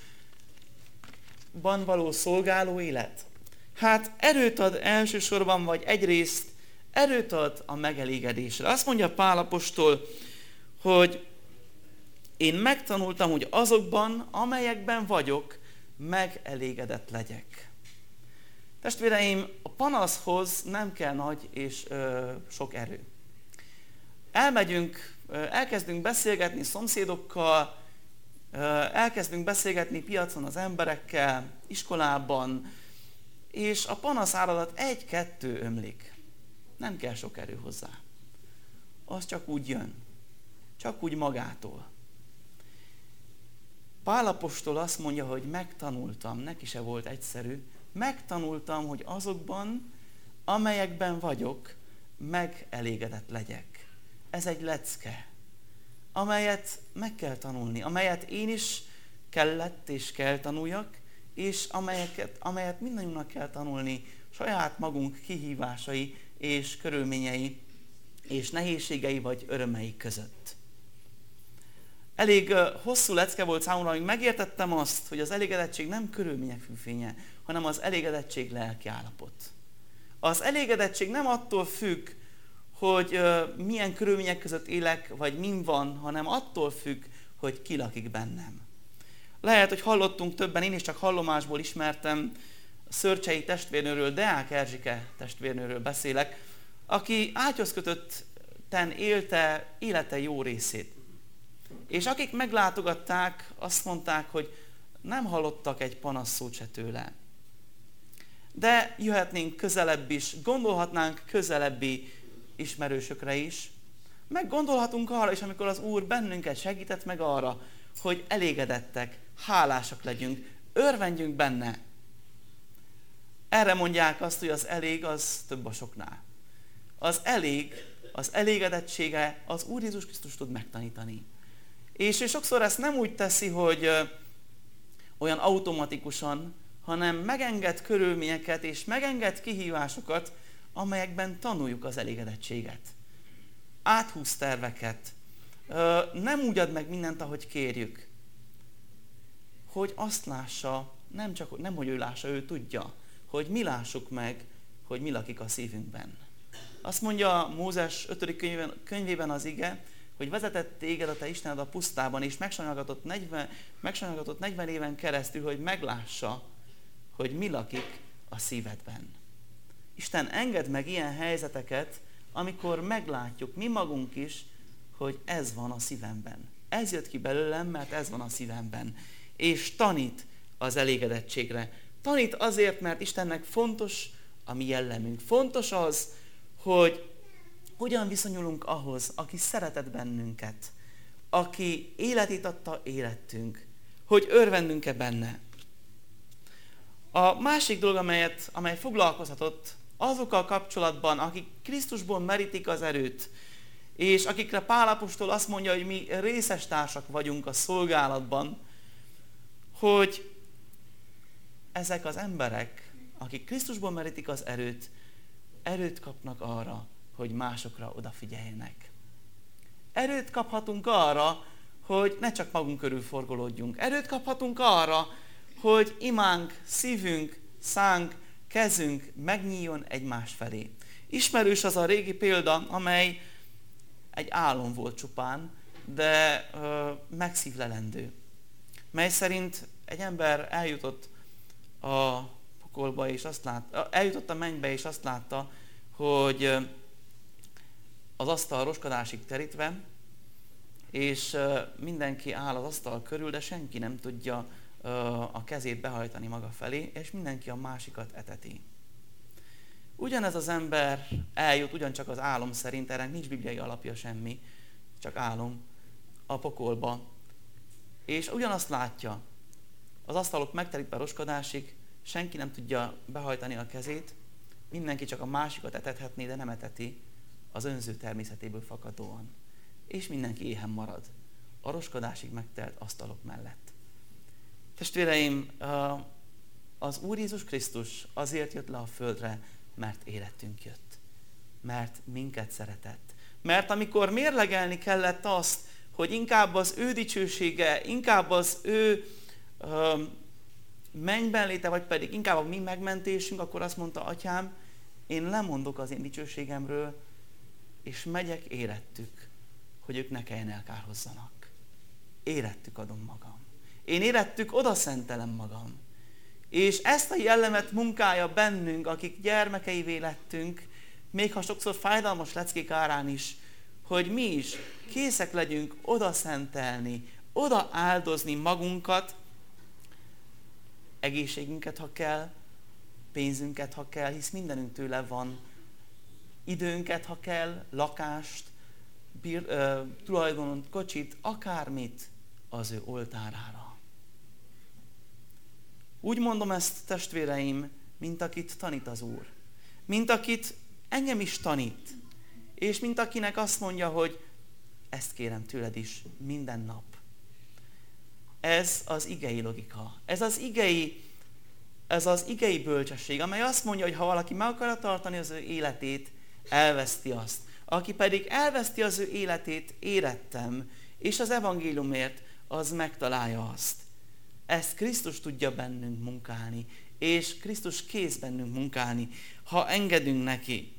való szolgáló élet? Hát erőt ad elsősorban, vagy egyrészt erőt ad a megelégedésre. Azt mondja Pál apostol, hogy én megtanultam, hogy azokban, amelyekben vagyok, megelégedett legyek. Testvéreim, a panaszhoz nem kell nagy és ö, sok erő. Elmegyünk, ö, elkezdünk beszélgetni szomszédokkal, ö, elkezdünk beszélgetni piacon az emberekkel, iskolában, és a panaszáradat egy-kettő ömlik. Nem kell sok erő hozzá. Az csak úgy jön. Csak úgy magától. Pál apostol azt mondja, hogy megtanultam, neki se volt egyszerű, megtanultam, hogy azokban, amelyekben vagyok, megelégedett legyek. Ez egy lecke, amelyet meg kell tanulni, amelyet én is kellett és kell tanuljak, és amelyeket, amelyet mindannyiunknak kell tanulni, saját magunk kihívásai és körülményei és nehézségei vagy örömei között. Elég hosszú lecke volt számomra, amíg megértettem azt, hogy az elégedettség nem körülmények függvénye, hanem az elégedettség lelki állapot. Az elégedettség nem attól függ, hogy milyen körülmények között élek, vagy min van, hanem attól függ, hogy ki lakik bennem. Lehet, hogy hallottunk többen, én is csak hallomásból ismertem, a Szörcsei testvérnőről, Deák Erzsike testvérnőről beszélek, aki ágyhoz kötötten élte élete jó részét. És akik meglátogatták, azt mondták, hogy nem hallottak egy panaszszót se tőle. De jöhetnénk közelebb is, gondolhatnánk közelebbi ismerősökre is, meg gondolhatunk arra is, amikor az Úr bennünket segített meg arra, hogy elégedettek, hálásak legyünk, örvendjünk benne. Erre mondják azt, hogy az elég az több a soknál. Az elég, az elégedettsége az Úr Jézus Krisztus tud megtanítani. És ő sokszor ezt nem úgy teszi, hogy olyan automatikusan, hanem megenged körülményeket és megenged kihívásokat, amelyekben tanuljuk az elégedettséget. Áthúz terveket. Nem úgy ad meg mindent, ahogy kérjük. Hogy azt lássa, nem csak, nem hogy ő lássa, ő tudja, hogy mi lássuk meg, hogy mi lakik a szívünkben. Azt mondja Mózes ötödik könyvében, könyvében az ige, hogy vezetett téged a te Istened a pusztában, és megsanyargatott negyven, megsanyargatott negyven éven keresztül, hogy meglássa, hogy mi lakik a szívedben. Isten enged meg ilyen helyzeteket, amikor meglátjuk mi magunk is, hogy ez van a szívemben. Ez jött ki belőlem, mert ez van a szívemben. És tanít az elégedettségre. Tanít azért, mert Istennek fontos a mi jellemünk. Fontos az, hogy hogyan viszonyulunk ahhoz, aki szeretett bennünket, aki életét adta életünk, hogy örvendünk-e benne. A másik dolog, amelyet, amely foglalkozhatott azokkal kapcsolatban, akik Krisztusból merítik az erőt, és akikre Pál apostol azt mondja, hogy mi részestársak vagyunk a szolgálatban, hogy ezek az emberek, akik Krisztusból merítik az erőt, erőt kapnak arra, hogy másokra odafigyeljenek. Erőt kaphatunk arra, hogy ne csak magunk körül forgolódjunk. Erőt kaphatunk arra, hogy imánk, szívünk, szánk, kezünk megnyíljon egymás felé. Ismerős az a régi példa, amely egy álom volt csupán, de ö, megszívlelendő. Mely szerint egy ember eljutott a pokolba, és azt látta, eljutott a mennybe, és azt látta, hogy az asztal roskadásig terítve, és mindenki áll az asztal körül, de senki nem tudja a kezét behajtani maga felé, és mindenki a másikat eteti. Ugyanez az ember eljut, ugyancsak az álom szerint, erre nincs bibliai alapja semmi, csak álom, a pokolba, és ugyanazt látja, az asztalok megterítve roskadásig, senki nem tudja behajtani a kezét, mindenki csak a másikat etethetné, de nem eteti, az önző természetéből fakadóan. És mindenki éhen marad a roskadásig megtelt asztalok mellett. Testvéreim, az Úr Jézus Krisztus azért jött le a földre, mert életünk jött. Mert minket szeretett. Mert amikor mérlegelni kellett azt, hogy inkább az ő dicsősége, inkább az ő mennyben léte, vagy pedig inkább a mi megmentésünk, akkor azt mondta, Atyám, én lemondok az én dicsőségemről, és megyek érettük, hogy ők ne kelljen elkárhozzanak. Érettük adom magam. Én érettük oda szentelem magam. És ezt a jellemet munkálja bennünk, akik gyermekeivé lettünk, még ha sokszor fájdalmas leckék árán is, hogy mi is készek legyünk oda szentelni, oda áldozni magunkat, egészségünket, ha kell, pénzünket, ha kell, hisz mindenünk tőle van, időnket, ha kell, lakást, bír, ö, tulajdonot, kocsit, akármit az ő oltárára. Úgy mondom ezt, testvéreim, mint akit tanít az Úr. Mint akit engem is tanít. És mint akinek azt mondja, hogy ezt kérem tőled is minden nap. Ez az igei logika. Ez az igei, ez az igei bölcsesség, amely azt mondja, hogy ha valaki meg akarja tartani az ő életét, elveszti azt. Aki pedig elveszti az ő életét, érettem, és az evangéliumért, az megtalálja azt. Ezt Krisztus tudja bennünk munkálni, és Krisztus kész bennünk munkálni, ha engedünk neki.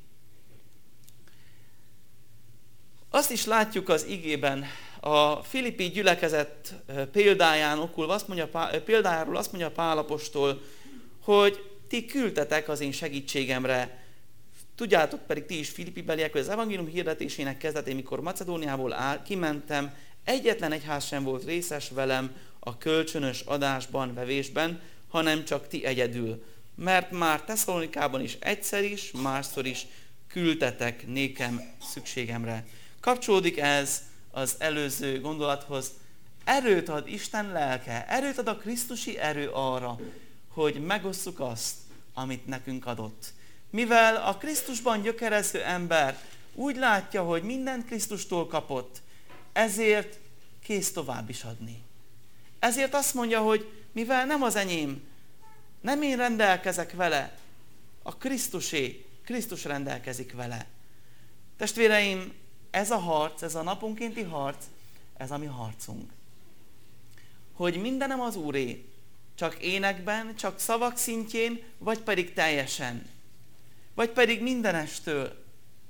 Azt is látjuk az igében, a filippi gyülekezet példáján okulva, azt mondja, példájáról azt mondja Pál apostol, hogy ti küldtetek az én segítségemre. Tudjátok pedig ti is filippibeliek, hogy az evangélium hirdetésének kezdetén, mikor Macedóniából áll, kimentem, egyetlen egyház sem volt részes velem a kölcsönös adásban, vevésben, hanem csak ti egyedül. Mert már Tesszalonikában is egyszer is, másszor is küldtetek nékem szükségemre. Kapcsolódik ez az előző gondolathoz. Erőt ad Isten lelke, erőt ad a krisztusi erő arra, hogy megosszuk azt, amit nekünk adott. Mivel a Krisztusban gyökerező ember úgy látja, hogy mindent Krisztustól kapott, ezért kész tovább is adni. Ezért azt mondja, hogy mivel nem az enyém, nem én rendelkezek vele, a Krisztusé, Krisztus rendelkezik vele. Testvéreim, ez a harc, ez a naponkénti harc, ez a mi harcunk. Hogy mindenem az Úré, csak énekben, csak szavak szintjén, vagy pedig teljesen. Vagy pedig mindenestől.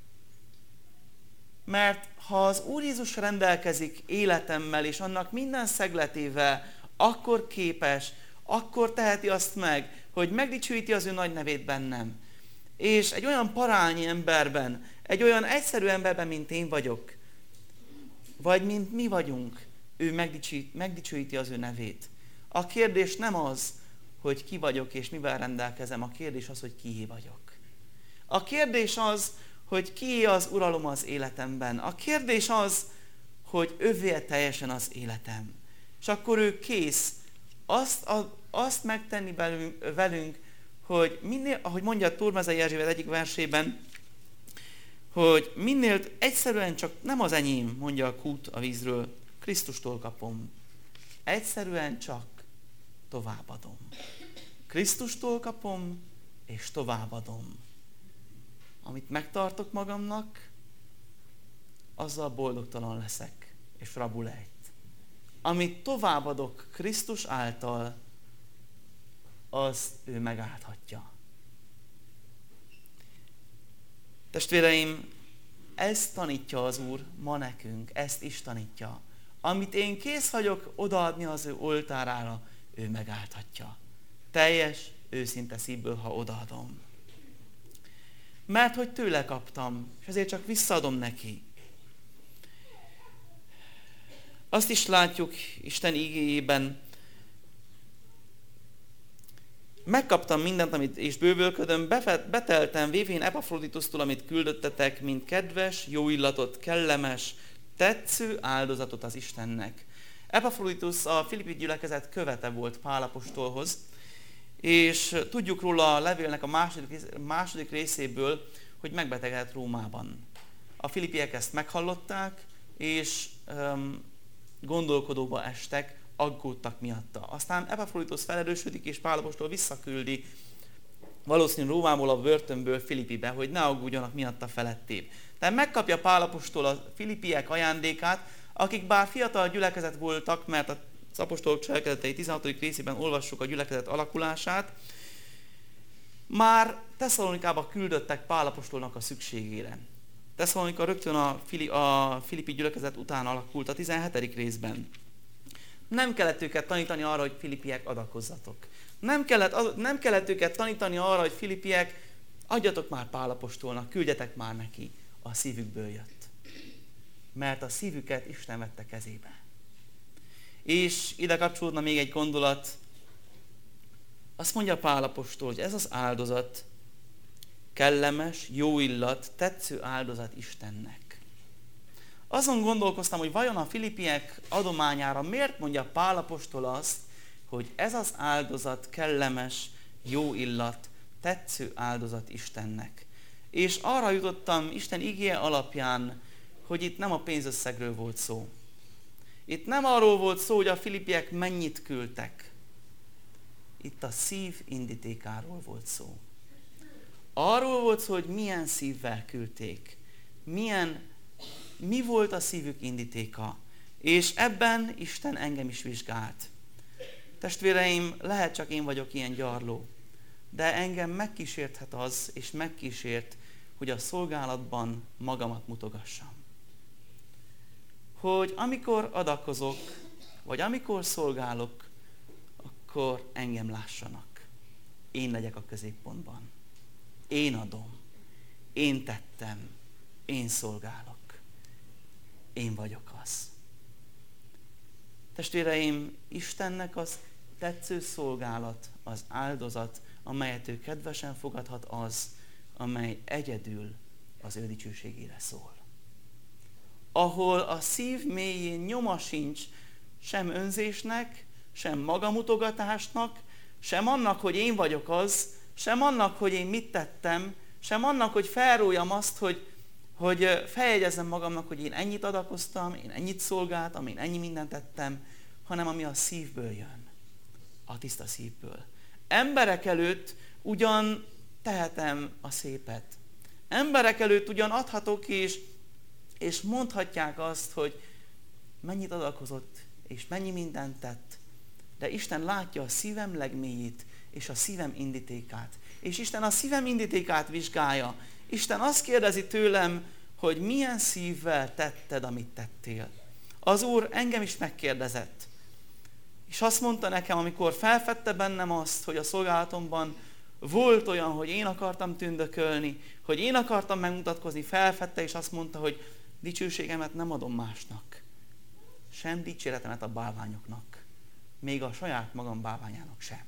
Mert ha az Úr Jézus rendelkezik életemmel és annak minden szegletével, akkor képes, akkor teheti azt meg, hogy megdicsőíti az ő nagy nevét bennem. És egy olyan parányi emberben, egy olyan egyszerű emberben, mint én vagyok, vagy mint mi vagyunk, ő megdicsőíti, megdicsőíti az ő nevét. A kérdés nem az, hogy ki vagyok és mivel rendelkezem, a kérdés az, hogy kié vagyok. A kérdés az, hogy kié az uralom az életemben. A kérdés az, hogy övé teljesen az életem. És akkor ő kész azt, a, azt megtenni velünk, velünk, hogy minél, ahogy mondja Turmezei Erzsébet egyik versében, hogy minél egyszerűen csak nem az enyém, mondja a kút a vízről, Krisztustól kapom. Egyszerűen csak továbbadom. Krisztustól kapom, és továbbadom. Amit megtartok magamnak, azzal boldogtalan leszek, és rabul ejt. Amit továbbadok Krisztus által, azt ő megállhatja. Testvéreim, ezt tanítja az Úr ma nekünk, ezt is tanítja. Amit én kész vagyok odaadni az ő oltárára, ő megállhatja. Teljes, őszinte szívből, ha odaadom. Mert hogy tőle kaptam, és ezért csak visszaadom neki. Azt is látjuk Isten igéjében, megkaptam mindent, amit és bővölködöm, beteltem vévén Epafroditusztól, amit küldöttetek, mint kedves, jó illatot, kellemes, tetsző áldozatot az Istennek. Epafroditus a filippi gyülekezet követe volt Pál apostolhoz, és tudjuk róla a levélnek a második, második részéből, hogy megbetegedett Rómában. A filippiek ezt meghallották, és um, gondolkodóba estek, aggódtak miatta. Aztán Epafroditus felerősödik, és Pál apostol visszaküldi valószínűleg Rómából, a börtönből Filippibe, hogy ne aggódjanak miatta felettébb. Tehát megkapja Pál apostol a filippiek ajándékát, akik bár fiatal gyülekezet voltak, mert az apostolok cselekedetei tizenhatodik részében olvassuk a gyülekezet alakulását, már Tesszalonikába küldöttek Pál apostolnak a szükségére. Tesszalonika rögtön a, Fili- a filippi gyülekezet után alakult a tizenhetedik részben. Nem kellett őket tanítani arra, hogy filipiek, adakozzatok. Nem kellett, nem kellett őket tanítani arra, hogy filipiek, adjatok már Pál apostolnak, küldjetek már neki. A szívükből jött. Mert a szívüket Isten vette kezébe. És ide kapcsolódna még egy gondolat. Azt mondja Pál apostol, hogy ez az áldozat kellemes, jó illat, tetsző áldozat Istennek. Azon gondolkoztam, hogy vajon a filipiek adományára miért mondja Pál apostol azt, hogy ez az áldozat kellemes, jó illat, tetsző áldozat Istennek. És arra jutottam Isten igéje alapján, hogy itt nem a pénzösszegről volt szó. Itt nem arról volt szó, hogy a filipiek mennyit küldtek. Itt a szív indítékáról volt szó. Arról volt szó, hogy milyen szívvel küldték. Milyen, mi volt a szívük indítéka. És ebben Isten engem is vizsgált. Testvéreim, lehet csak én vagyok ilyen gyarló, de engem megkísérthet az, és megkísért, hogy a szolgálatban magamat mutogassam. Hogy amikor adakozok, vagy amikor szolgálok, akkor engem lássanak. Én legyek a középpontban. Én adom. Én tettem. Én szolgálok. Én vagyok az. Testvéreim, Istennek az tetsző szolgálat, az áldozat, amelyet ő kedvesen fogadhat, az, amely egyedül az ő dicsőségére szól. Ahol a szív mélyén nyoma sincs sem önzésnek, sem magamutogatásnak, sem annak, hogy én vagyok az, sem annak, hogy én mit tettem, sem annak, hogy felróljam azt, hogy, hogy feljegyezzem magamnak, hogy én ennyit adakoztam, én ennyit szolgáltam, én ennyi mindent tettem, hanem ami a szívből jön. A tiszta szívből. Emberek előtt ugyan tehetem a szépet. Emberek előtt ugyan adhatok és, és mondhatják azt, hogy mennyit adakozott, és mennyi mindent tett. De Isten látja a szívem legmélyét, és a szívem indítékát. És Isten a szívem indítékát vizsgálja. Isten azt kérdezi tőlem, hogy milyen szívvel tetted, amit tettél. Az Úr engem is megkérdezett. És azt mondta nekem, amikor felfedte bennem azt, hogy a szolgálatomban volt olyan, hogy én akartam tündökölni, hogy én akartam megmutatkozni, felfedte, és azt mondta, hogy dicsőségemet nem adom másnak. Sem dicséretemet a bálványoknak. Még a saját magam bálványának sem.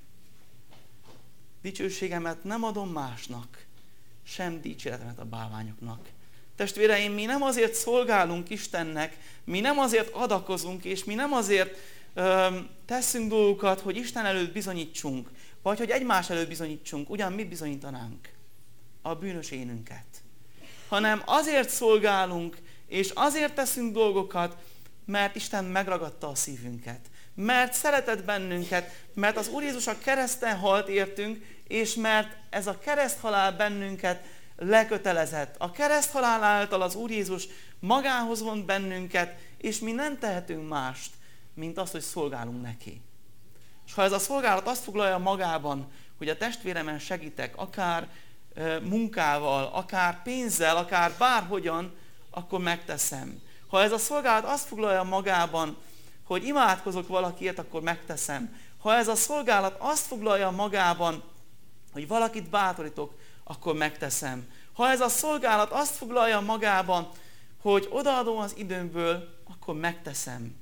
Dicsőségemet nem adom másnak. Sem dicséretemet a bálványoknak. Testvéreim, mi nem azért szolgálunk Istennek, mi nem azért adakozunk, és mi nem azért ö, teszünk dolgokat, hogy Isten előtt bizonyítsunk, vagy hogy egymás előtt bizonyítsunk, ugyan mit bizonyítanánk? A bűnös énünket. Hanem azért szolgálunk, és azért teszünk dolgokat, mert Isten megragadta a szívünket. Mert szeretett bennünket, mert az Úr Jézus a kereszten halt értünk, és mert ez a kereszthalál bennünket lekötelezett. A kereszthalál által az Úr Jézus magához vont bennünket, és mi nem tehetünk mást, mint azt, hogy szolgálunk neki. És ha ez a szolgálat azt foglalja magában, hogy a testvéremen segítek, akár munkával, akár pénzzel, akár bárhogyan, akkor megteszem. Ha ez a szolgálat azt foglalja magában, hogy imádkozok valakiért, akkor megteszem. Ha ez a szolgálat azt foglalja magában, hogy valakit bátorítok, akkor megteszem. Ha ez a szolgálat azt foglalja magában, hogy odaadom az időmből, akkor megteszem.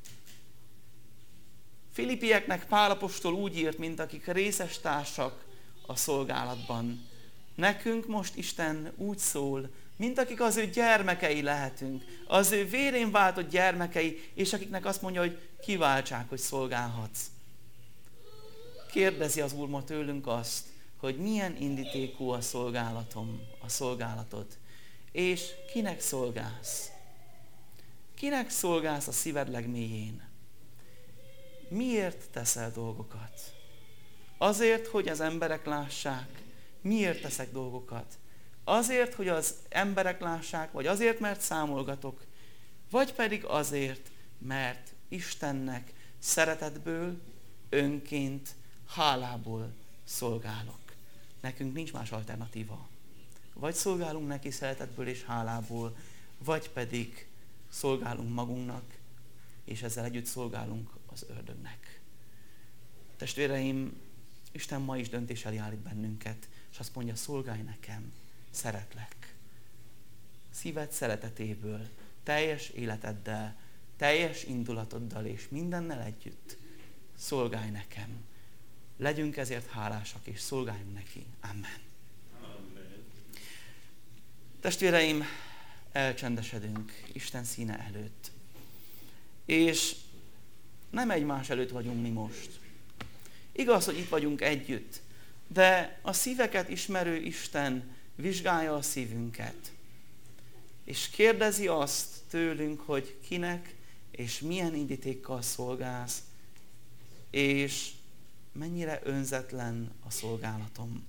Filipieknek Pál apostol úgy írt, mint akik részes társak a szolgálatban. Nekünk most Isten úgy szól, mint akik az ő gyermekei lehetünk, az ő vérén váltott gyermekei, és akiknek azt mondja, hogy kiváltsák, hogy szolgálhatsz. Kérdezi az Úr ma tőlünk azt, hogy milyen indítékú a szolgálatom, a szolgálatod, és kinek szolgálsz? Kinek szolgálsz a szíved legmélyén? Miért teszel dolgokat? Azért, hogy az emberek lássák. Miért teszek dolgokat? Azért, hogy az emberek lássák, vagy azért, mert számolgatok, vagy pedig azért, mert Istennek szeretetből, önként, hálából szolgálok. Nekünk nincs más alternatíva. Vagy szolgálunk neki szeretetből és hálából, vagy pedig szolgálunk magunknak, és ezzel együtt szolgálunk az az ördögnek. Testvéreim, Isten ma is döntés elé állít bennünket, és azt mondja, szolgálj nekem, szeretlek. Szíved szeretetéből, teljes életeddel, teljes indulatoddal és mindennel együtt szolgálj nekem. Legyünk ezért hálásak, és szolgáljunk neki. Amen. Amen. Testvéreim, elcsendesedünk Isten színe előtt. És nem egymás előtt vagyunk mi most. Igaz, hogy itt vagyunk együtt, de a szíveket ismerő Isten vizsgálja a szívünket. És kérdezi azt tőlünk, hogy kinek és milyen indítékkal szolgálsz, és mennyire önzetlen a szolgálatom.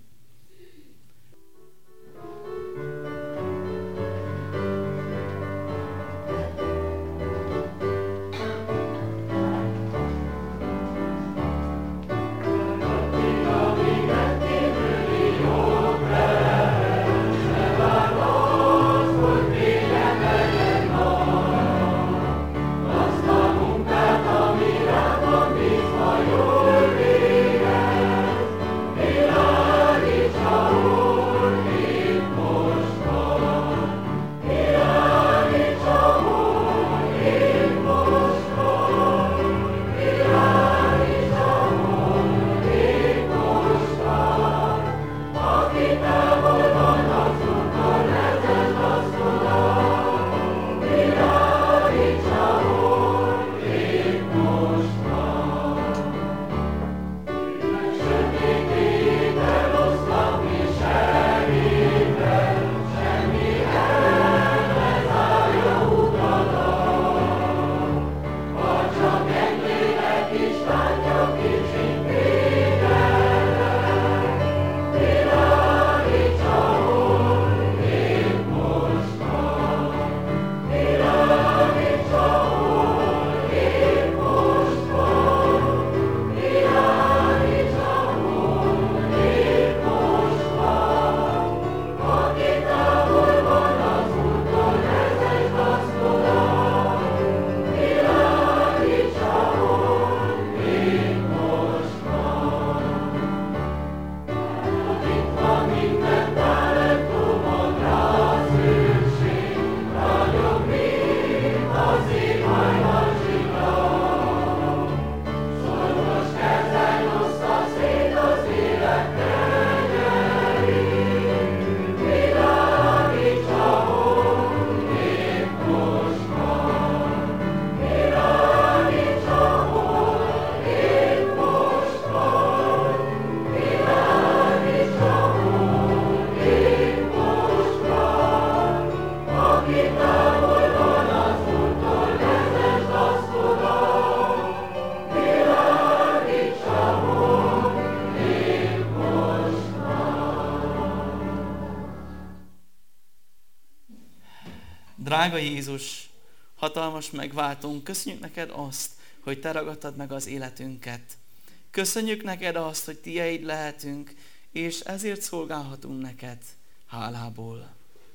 Drága Jézus, hatalmas megváltónk, köszönjük neked azt, hogy te ragadtad meg az életünket. Köszönjük neked azt, hogy tieid lehetünk, és ezért szolgálhatunk neked hálából.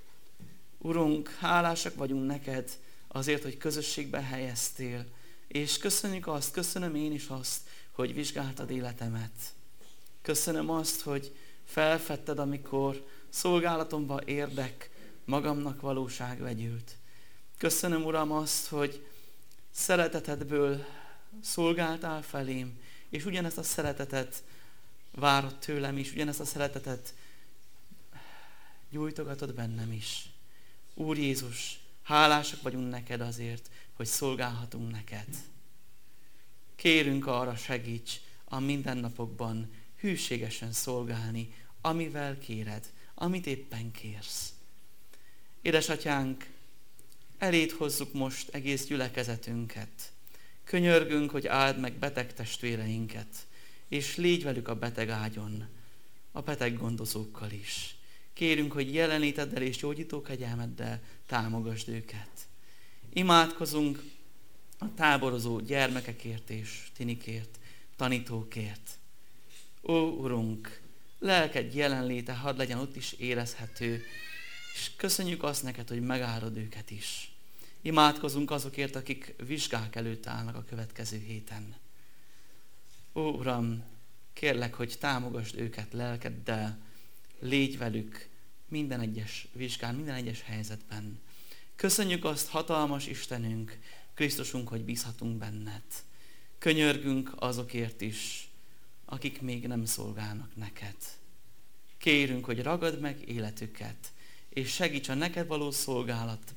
Urunk, hálásak vagyunk neked azért, hogy közösségbe helyeztél, és köszönjük azt, köszönöm én is azt, hogy vizsgáltad életemet. Köszönöm azt, hogy felfedted, amikor szolgálatomba érdek, magamnak valóság vegyült. Köszönöm, Uram, azt, hogy szeretetedből szolgáltál felém, és ugyanezt a szeretetet várod tőlem is, ugyanezt a szeretetet gyújtogatod bennem is. Úr Jézus, hálásak vagyunk neked azért, hogy szolgálhatunk neked. Kérünk arra, segíts a mindennapokban hűségesen szolgálni, amivel kéred, amit éppen kérsz. Édesatyánk, eléd hozzuk most egész gyülekezetünket. Könyörgünk, hogy áld meg beteg testvéreinket, és légy velük a beteg ágyon, a beteg gondozókkal is. Kérünk, hogy jelenléteddel és gyógyító kegyelmeddel támogasd őket. Imádkozunk a táborozó gyermekekért és tinikért, tanítókért. Ó, Urunk, lelked jelenléte hadd legyen ott is érezhető, és köszönjük azt neked, hogy megáldod őket is. Imádkozunk azokért, akik vizsgák előtt állnak a következő héten. Ó, Uram, kérlek, hogy támogasd őket lelkeddel, légy velük minden egyes vizsgán, minden egyes helyzetben. Köszönjük azt, hatalmas Istenünk, Krisztusunk, hogy bízhatunk benned. Könyörgünk azokért is, akik még nem szolgálnak neked. Kérünk, hogy ragad meg életüket, és segíts a neked való szolgálat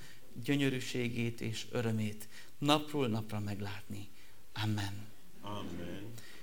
gyönyörűségét és örömét napról napra meglátni. Amen. Amen.